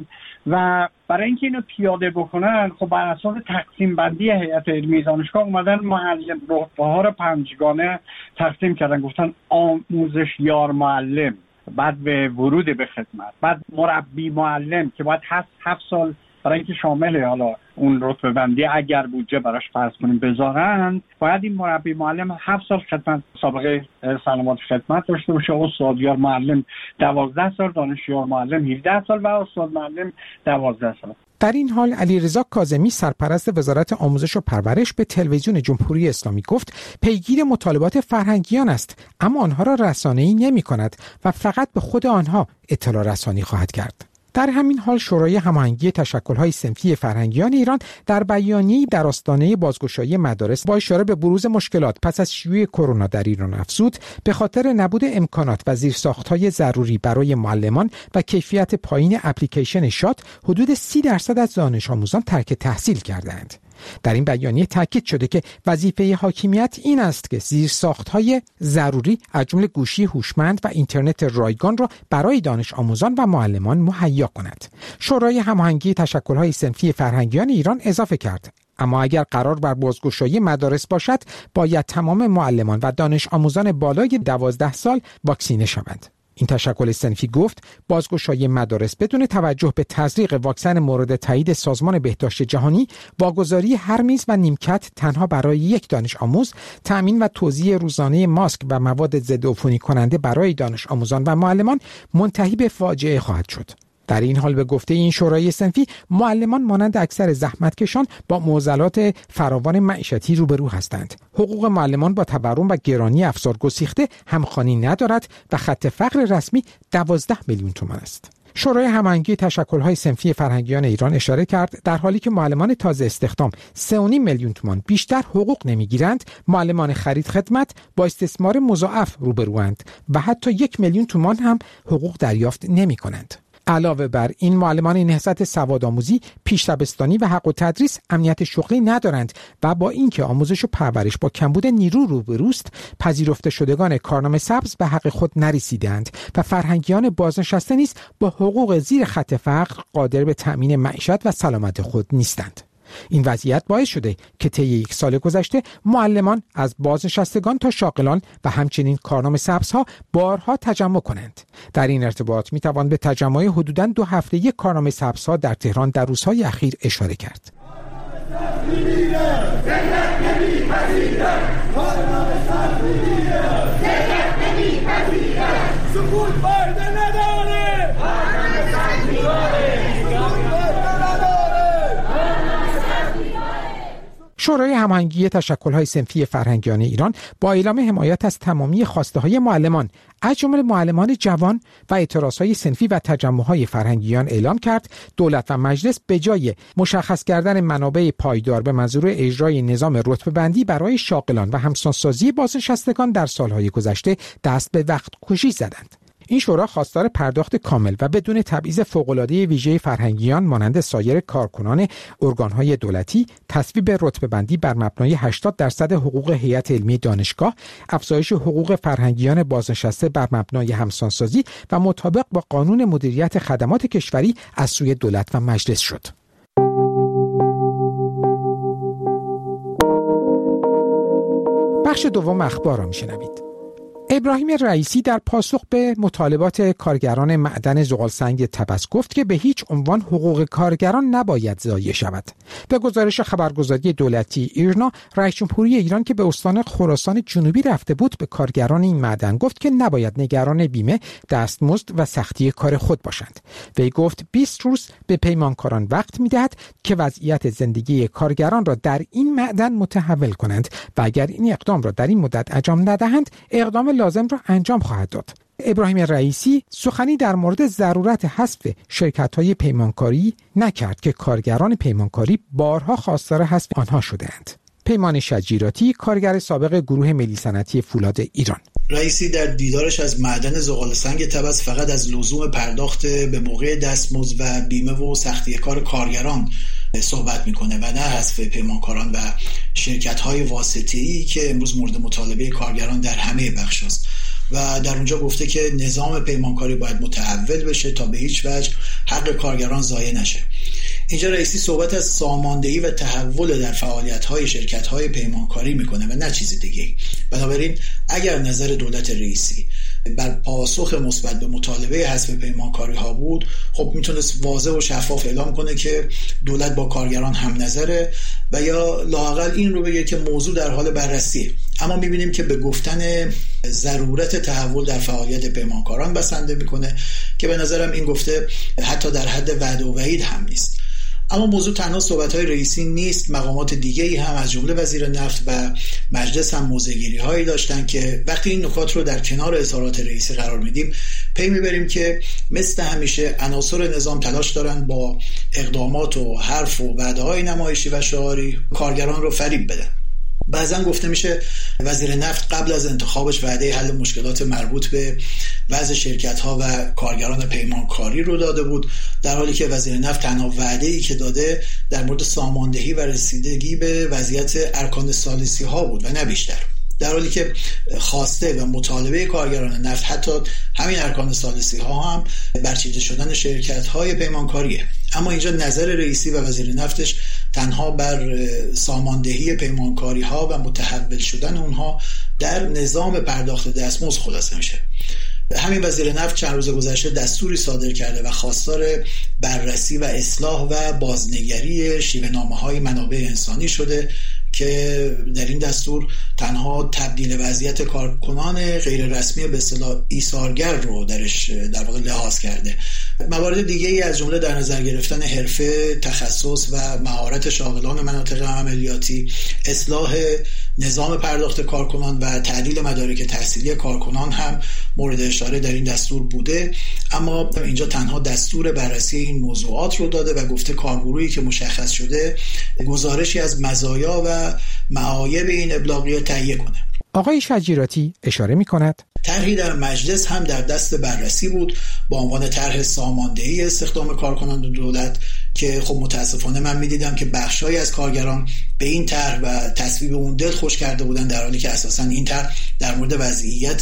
و برای اینکه اینو پیاده بکنن خب بر اساس تقسیم بندی هیئت علمی دانشگاه اومدن معلم رتبه‌ها رو پنجگانه تقسیم کردن. گفتن آموزش یار معلم، بعد به ورود به خدمت، بعد مربی معلم که باید 7 سال برای اینکه شامل حالا اون رتبه بندی اگر بودجه براش فرض کنیم بذارن، باید این مربی معلم 7 سال خدمت سابقه سلامت خدمت داشته باشه، استادیار معلم 12 سال، دانشیار معلم 17 سال و استاد معلم 12 سال. در این حال علیرضا کاظمی سرپرست وزارت آموزش و پرورش به تلویزیون جمهوری اسلامی گفت پیگیر مطالبات فرهنگیان است اما آنها را رسانه‌ای نمی‌کند و فقط به خود آنها اطلاع رسانی خواهد کرد. در همین حال شورای هماهنگی تشکل‌های صنفی فرهنگیان ایران در بیانیه‌ای در آستانه بازگشایی مدارس با اشاره به بروز مشکلات پس از شیوع کرونا در ایران افزود به خاطر نبود امکانات و زیرساخت‌های ضروری برای معلمان و کیفیت پایین اپلیکیشن شات حدود 30% از دانش آموزان ترک تحصیل کردند. در این بیانیه تاکید شده که وظیفه حاکمیت این است که زیرساخت‌های ضروری از جمله گوشی هوشمند و اینترنت رایگان را برای دانش آموزان و معلمان مهیا کند. شورای هماهنگی تشکل‌های صنفی فرهنگیان ایران اضافه کرد اما اگر قرار بر بازگشایی مدارس باشد باید تمام معلمان و دانش آموزان بالای 12 سال واکسینه شوند. این تشکل صنفی گفت بازگشایی مدارس بدون توجه به تزریق واکسن مورد تایید سازمان بهداشت جهانی، واگذاری هر میز و نیمکت تنها برای یک دانش آموز، تأمین و توزیع روزانه ماسک و مواد ضد عفونی کننده برای دانش آموزان و معلمان منتهی به فاجعه خواهد شد. در این حال به گفته این شورای صنفی معلمان مانند اکثر زحمتکشان با معضلات فراوان معیشتی روبرو هستند. حقوق معلمان با تورم و گرانی افزار گسیخته همخوانی ندارد و خط فقر رسمی 12 میلیون تومان است. شورای هماهنگی تشکل‌های صنفی فرهنگیان ایران اشاره کرد در حالی که معلمان تازه استخدام 3.5 میلیون تومان بیشتر حقوق نمیگیرند، معلمان خرید خدمت با استثمار مضاعف روبروند و حتی 1 میلیون تومان هم حقوق دریافت نمی‌کنند. علاوه بر این معلمان نهضت سوادآموزی، پیش دبستانی و حق التدریس امنیت شغلی ندارند و با اینکه آموزش و پرورش با کمبود نیرو روبروست، پذیرفته شدگان کارنامه سبز به حق خود نرسیدند و فرهنگیان بازنشسته نیز با حقوق زیر خط فقر قادر به تأمین معیشت و سلامت خود نیستند. این وضعیت باعث شده که طی 1 سال گذشته معلمان از بازنشستگان تا شاغلان و همچنین کارنامه سبزها بارها تجمع کنند. در این ارتباط میتوان به تجمع حدوداً 2 هفته‌ای کارنامه سبزها در تهران در روزهای اخیر اشاره کرد. شورای هماهنگی تشکل‌های صنفی فرهنگیان ایران با اعلام حمایت از تمامی خواسته‌های معلمان از جمله معلمان جوان و اعتراضهای صنفی و تجمع‌های فرهنگیان اعلام کرد دولت و مجلس به جای مشخص کردن منابع پایدار به منظور اجرای نظام رتبه‌بندی برای شاغلان و همسان‌سازی بازنشستگان در سال‌های گذشته دست به وقت کشی زدند. این شورا خواستار پرداخت کامل و بدون تبعیض فوق‌العاده ویژه فرهنگیان مانند سایر کارکنان ارگان‌های دولتی، تصویب رتبه‌بندی بر مبنای 80% حقوق هیئت علمی دانشگاه، افزایش حقوق فرهنگیان بازنشسته بر مبنای همسانسازی و مطابق با قانون مدیریت خدمات کشوری از سوی دولت و مجلس شد. بخش دوم اخبار را میشنوید. ابراهیم رئیسی در پاسخ به مطالبات کارگران معدن زغالسنگ طبس گفت که به هیچ عنوان حقوق کارگران نباید ضایع شود. به گزارش خبرگزاری دولتی ایرنا، رئیس جمهوری ایران که به استان خراسان جنوبی رفته بود به کارگران این معدن گفت که نباید نگران بیمه، دستمزد و سختی کار خود باشند. وی گفت 20 روز به پیمانکاران وقت می‌دهد که وضعیت زندگی کارگران را در این معدن متحول کنند و اگر این اقدام را در این مدت انجام ندهند، اقدام لازم را انجام خواهد داد. ابراهیم رئیسی سخنی در مورد ضرورت حذف شرکت‌های پیمانکاری نکرد که کارگران پیمانکاری بارها خواستار حذف آنها شده‌اند. پیمان شجیراتی، کارگر سابق گروه ملی صنعتی فولاد ایران: رئیسی در دیدارش از معدن زغالسنگ طبس فقط از لزوم پرداخت به موقع دستمزد و بیمه و سختی کار کارگران صحبت میکنه و نه حذف پیمانکاران و شرکت‌های واسطه‌ای که امروز مورد مطالبه کارگران در همه بخش‌هاست. و در اونجا گفته که نظام پیمانکاری باید متحول بشه تا به هیچ وجه حق کارگران ضایع نشه. اینجا رئیسی صحبت از ساماندهی و تحول در فعالیت‌های شرکت‌های پیمانکاری میکنه و نه چیز دیگه. بنابراین اگر نظر دولت رئیسی بر پاسخ مثبت به مطالبه حذف پیمانکاری ها بود، خب میتونست واضح و شفاف اعلام کنه که دولت با کارگران هم نظره و یا لااقل این رو بگه که موضوع در حال بررسیه. اما میبینیم که به گفتن ضرورت تحول در فعالیت پیمانکاران بسنده میکنه که به نظرم این گفته حتی در حد وعده و وعید هم نیست. اما موضوع تنها صحبت‌های رئیسی نیست. مقامات دیگه‌ای هم از جمله وزیر نفت و مجلس هم موضع‌گیری‌هایی داشتن که وقتی این نکات رو در کنار اظهارات رئیسی قرار میدیم پی میبریم که مثل همیشه عناصر نظام تلاش دارن با اقدامات و حرف و وعده‌های نمایشی و شعاری کارگران رو فریب بدن. بعضا گفته میشه وزیر نفت قبل از انتخابش وعده حل مشکلات مربوط به وضع شرکت‌ها و کارگران پیمانکاری رو داده بود، در حالی که وزیر نفت تنها وعده‌ای که داده در مورد ساماندهی و رسیدگی به وضعیت ارکان ثالثی‌ها بود و نه بیشتر. در حالی که خواسته و مطالبه کارگران نفت حتی همین ارکان ثالثی‌ها هم برچیده شدن شرکت‌های پیمانکاریه. اما اینجا نظر رئیسی و وزیر نفتش تنها بر ساماندهی پیمانکاری‌ها و متحول شدن اونها در نظام پرداخت دستمزد خلاصه میشه. همین وزیر نفت چند روز گذشته دستوری صادر کرده و خواستار بررسی و اصلاح و بازنگری شیوه‌نامه‌های منابع انسانی شده که در این دستور تنها تبدیل وضعیت کارکنان غیر رسمی به اصطلاح ایثارگر رو درش در واقع لحاظ کرده. موارد دیگه ای از جمله در نظر گرفتن حرفه، تخصص و مهارت شاغلان مناطق عملیاتی، اصلاح نظام پرداخت کارکنان و تعدیل مدارک تحصیلی کارکنان هم مورد اشاره در این دستور بوده. اما اینجا تنها دستور بررسی این موضوعات رو داده و گفته کارگروهی که مشخص شده گزارشی از مزایا و معایب این ابلاغیه تهیه کنه. آقای شجیراتی اشاره می‌کند طرحی در مجلس هم در دست بررسی بود با عنوان طرح ساماندهی استخدام کارکنان دولت که خب متاسفانه من می‌دیدم که بخشایی از کارگران به این طرح و تصویب اون دل خوش کرده بودن، در حالی که اساساً این طرح در مورد وضعیت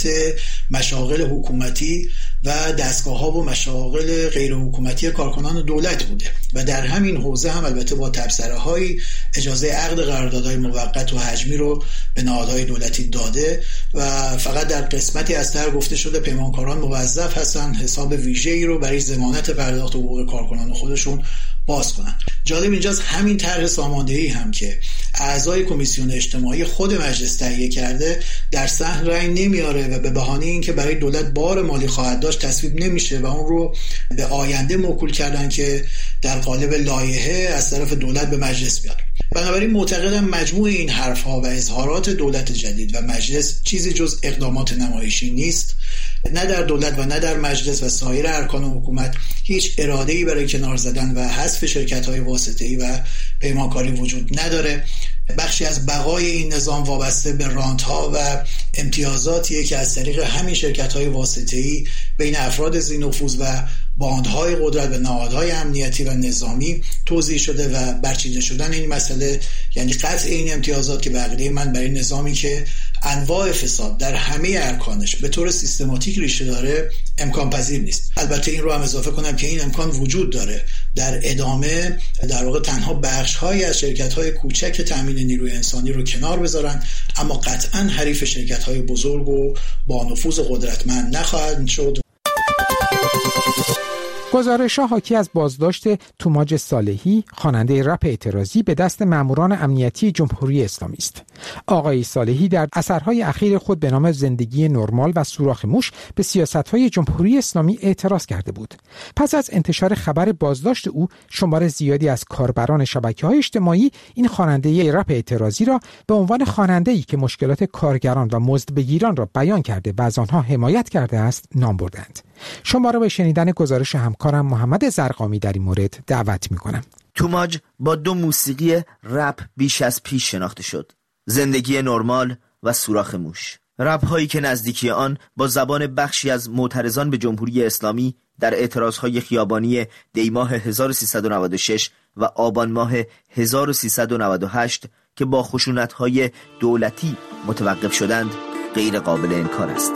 مشاغل حکومتی و دستگاه‌ها و مشاغل غیر حکومتی کارکنان دولت بوده و در همین حوزه هم البته با تبصره‌های اجازه عقد قراردادهای موقت و حجمی رو به نهادهای دولتی داده و فقط در قسمتی از طرح گفته شده پیمانکاران موظف هستن حساب ویژه‌ای رو برای ضمانت پرداخت حقوق کارکنان خودشون باز کنن. جالب اینجاست همین طرح ساماندهی هم که اعضای کمیسیون اجتماعی خود مجلس تهیه کرده در صحن رأی نمیاره و به بهانه اینکه برای دولت بار مالی خواهد داشت تصویب نمیشه و اون رو به آینده موکول کردن که در قالب لایحه از طرف دولت به مجلس بیاد. بنابراین معتقدم مجموع این حرفها و اظهارات دولت جدید و مجلس چیزی جز اقدامات نمایشی نیست. نه در دولت و نه در مجلس و سایر ارکان حکومت هیچ اراده‌ای برای کنار زدن و حذف شرکت‌های واسطه‌ای و پیمانکاری وجود نداره. بخشی از بقای این نظام وابسته به رانت‌ها و امتیازاتیه که از طریق همین شرکت‌های واسطه‌ای بین افراد ذی نفوذ و باندهای قدرت و نهادهای امنیتی و نظامی توزیع شده و برچیده شدن این مسئله، یعنی قطع این امتیازات که بقیه من برای نظامی که انواع فساد در همه ارکانش به طور سیستماتیک ریشه داره امکان پذیر نیست. البته این رو هم اضافه کنم که این امکان وجود داره. در ادامه در واقع تنها بخش‌هایی از شرکت‌های کوچک تامین نیروی انسانی رو کنار بذارن، اما قطعاً حریف شرکت‌های بزرگ و با نفوذ قدرتمند نخواهند شد. گزارش‌ها حاکی از بازداشت توماج صالحی، خواننده رپ اعتراضی، به دست ماموران امنیتی جمهوری اسلامی است. آقای صالحی در اثرهای اخیر خود به نام زندگی نرمال و سوراخ موش به سیاست‌های جمهوری اسلامی اعتراض کرده بود. پس از انتشار خبر بازداشت او، شمار زیادی از کاربران شبکه‌های اجتماعی این خواننده رپ اعتراضی را به عنوان خواننده‌ای که مشکلات کارگران و مزدبگیران را بیان کرده و از آنها حمایت کرده است نام بردند. شما را به شنیدن گزارش همکارم محمد زرقامی در این مورد دعوت می‌کنم. توماج با دو موسیقی رپ بیش از پیش شناخته شد: زندگی نرمال و سوراخ موش. رپ هایی که نزدیکی آن با زبان بخشی از معترضان به جمهوری اسلامی در اعتراضهای خیابانی دی ماه 1396 و آبان ماه 1398 که با خشونت‌های دولتی متوقف شدند غیر قابل انکار است.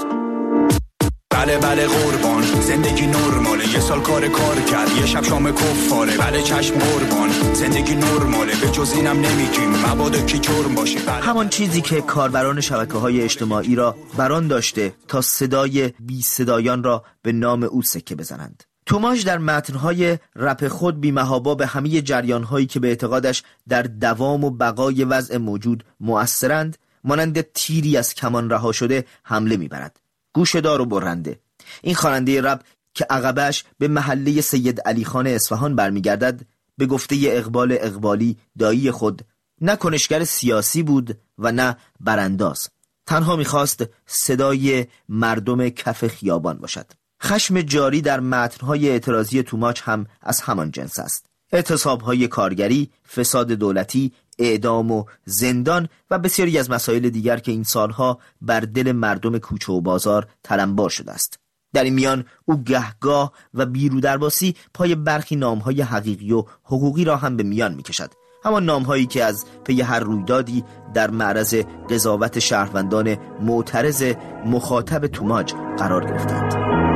بله قربان، زندگی نرماله، یه سال کار کرد، یه شب شام کفاره، بله چشم قربان، زندگی نرماله، به جز اینم نمیگیم مبادا کی جرم باشه. همان چیزی که کاربران شبکه‌های اجتماعی را بران داشته تا صدای بی صدایان را به نام او سکه بزنند. توماج در متن‌های رپ خود بی‌محابا به همه جریان‌هایی که به اعتقادش در دوام و بقای وضع موجود مؤثرند مانند تیری از کمان رها شده حمله می‌برد. گوشه‌دار و برنده. این خواننده رپ که عقبش به محله سید علی خان اصفهان برمیگردد، به گفته اقبال اقبالی دایی خود نه کنشگر سیاسی بود و نه برانداز. تنها میخواست صدای مردم کف خیابان باشد. خشم جاری در متن‌های اعتراضی توماج هم از همان جنس است. اعتصاب‌های کارگری، فساد دولتی، اعدام و زندان و بسیاری از مسائل دیگر که این سالها بر دل مردم کوچه و بازار تلمبار شده است. در این میان او گهگاه و بیرودرباسی پای برخی نام‌های حقیقی و حقوقی را هم به میان می‌کشد. همان نام‌هایی که از پی هر رویدادی در معرض قضاوت شهروندان معترض مخاطب توماج قرار گرفتند.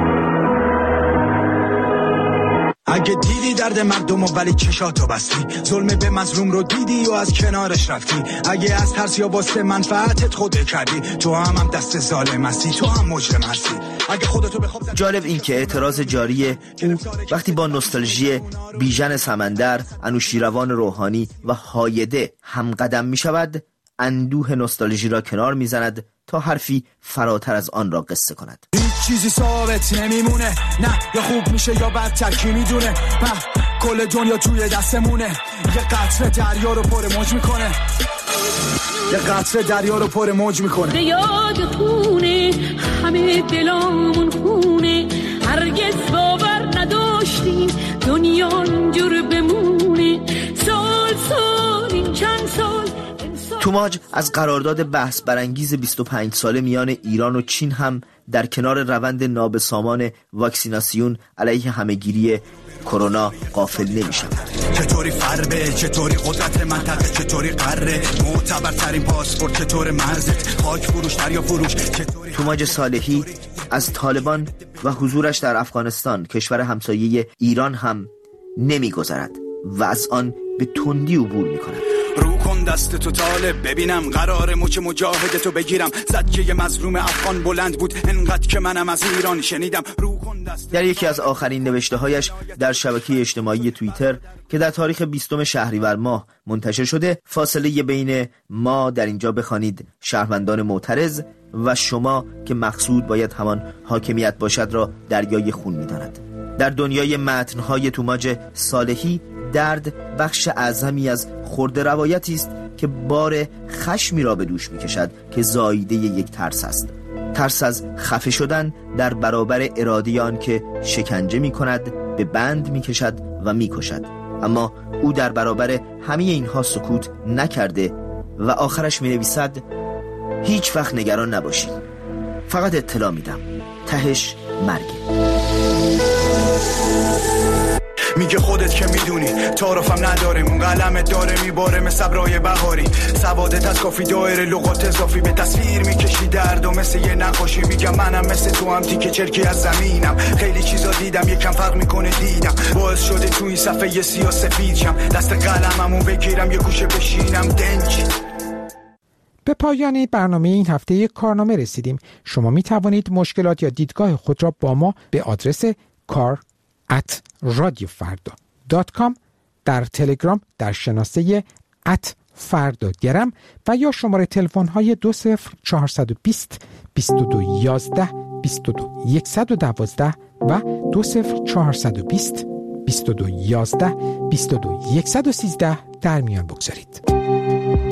اگه دیدی درد مردم و ولی چشاتو بستی، ظلم به مظلوم رو دیدی و از کنارش رفتی، اگه از ترس یا واسه منفعتت خوده کردی، تو هم دست ظالم هستی، تو هم مجرم هستی. اگه خودتو بخواب. جالب این که اعتراض جاری او وقتی با نوستالژی بیژن سمندر، انوشیروان روحانی و هایده هم قدم می شود، اندوه نوستالژی را کنار می زند تا حرفی فراتر از آن را قصه کند. چیزی ثابت نمیمونه، نه یا خوب میشه یا بدتر کی میدونه، کل دنیا توی دستمونه، یه قطره دریا رو پر موج میکنه، یه قطره دریا رو پر موج میکنه. یاد خونه همه دلامون خونه، هرگز باور نداشتیم دنیا اینجور بمونه، سال این چند سال. توماج از قرارداد بحث برانگیز 25 ساله میان ایران و چین هم در کنار روند نابسامان واکسیناسیون علیه همهگیری کرونا غافل نمیشه. چطوری فربه، چطوری قدرت منطقه، چطوری قره، معتبرترین پاسپورت، چطور مرزت، خاک فروش دریا فروش. توماج صالحی از طالبان و حضورش در افغانستان، کشور همسایه ایران، هم نمیگذرد و از آن به تندی عبور میکند. رو کن دست تو طالب، ببینم قرار مچ مجاهدتو بگیرم، زدگی مظلوم افغان بلند بود انقدر که منم از ایران شنیدم. رو کن دست. در یکی از آخرین نوشته‌هایش در شبکه اجتماعی توییتر که در تاریخ 20 شهریور ماه منتشر شده، فاصله بین ما در اینجا بخوانید شهروندان معترض و شما که مقصود باید همان حاکمیت باشد را دریای خون می‌داند. در دنیای متن‌های توماج صالحی درد بخش اعظمی از خرده روایتی است که بار خشمی را به دوش می‌کشد که زاییده یک ترس است. ترس از خفه شدن در برابر اراده آن که شکنجه می‌کند، به بند می‌کشد و می‌کشد. اما او در برابر همه اینها سکوت نکرده و آخرش می‌نویسد: هیچ وقت نگران نباشین، فقط اطلاع میدم، تهش مرگه. میگه خودت که میدونی تعارفم نداریم، اون قلمت داره میباره مثل ابرای بهاری، سوادت از کافی دایره لغات اضافی به تصویر میکشی درد و مثل یه نقاشی. میگم منم مثل تو هم تیکه چرکی از زمینم، خیلی چیزا دیدم یکم فرق میکنه دیدم، باعث شده تو این صفحه سیاه سفید شم، دست قلممو بگیرم یه گوشه بشینم دنج. به پایان برنامه این هفته کارنامه رسیدیم. شما می توانید مشکلات یا دیدگاه خود را با ما به آدرس kar@radiofarda.com، در تلگرام در شناسه @فردا-گرم و یا شماره تلفن های 20420 2211 22112 و 20420 2211 22113 در میان بگذارید.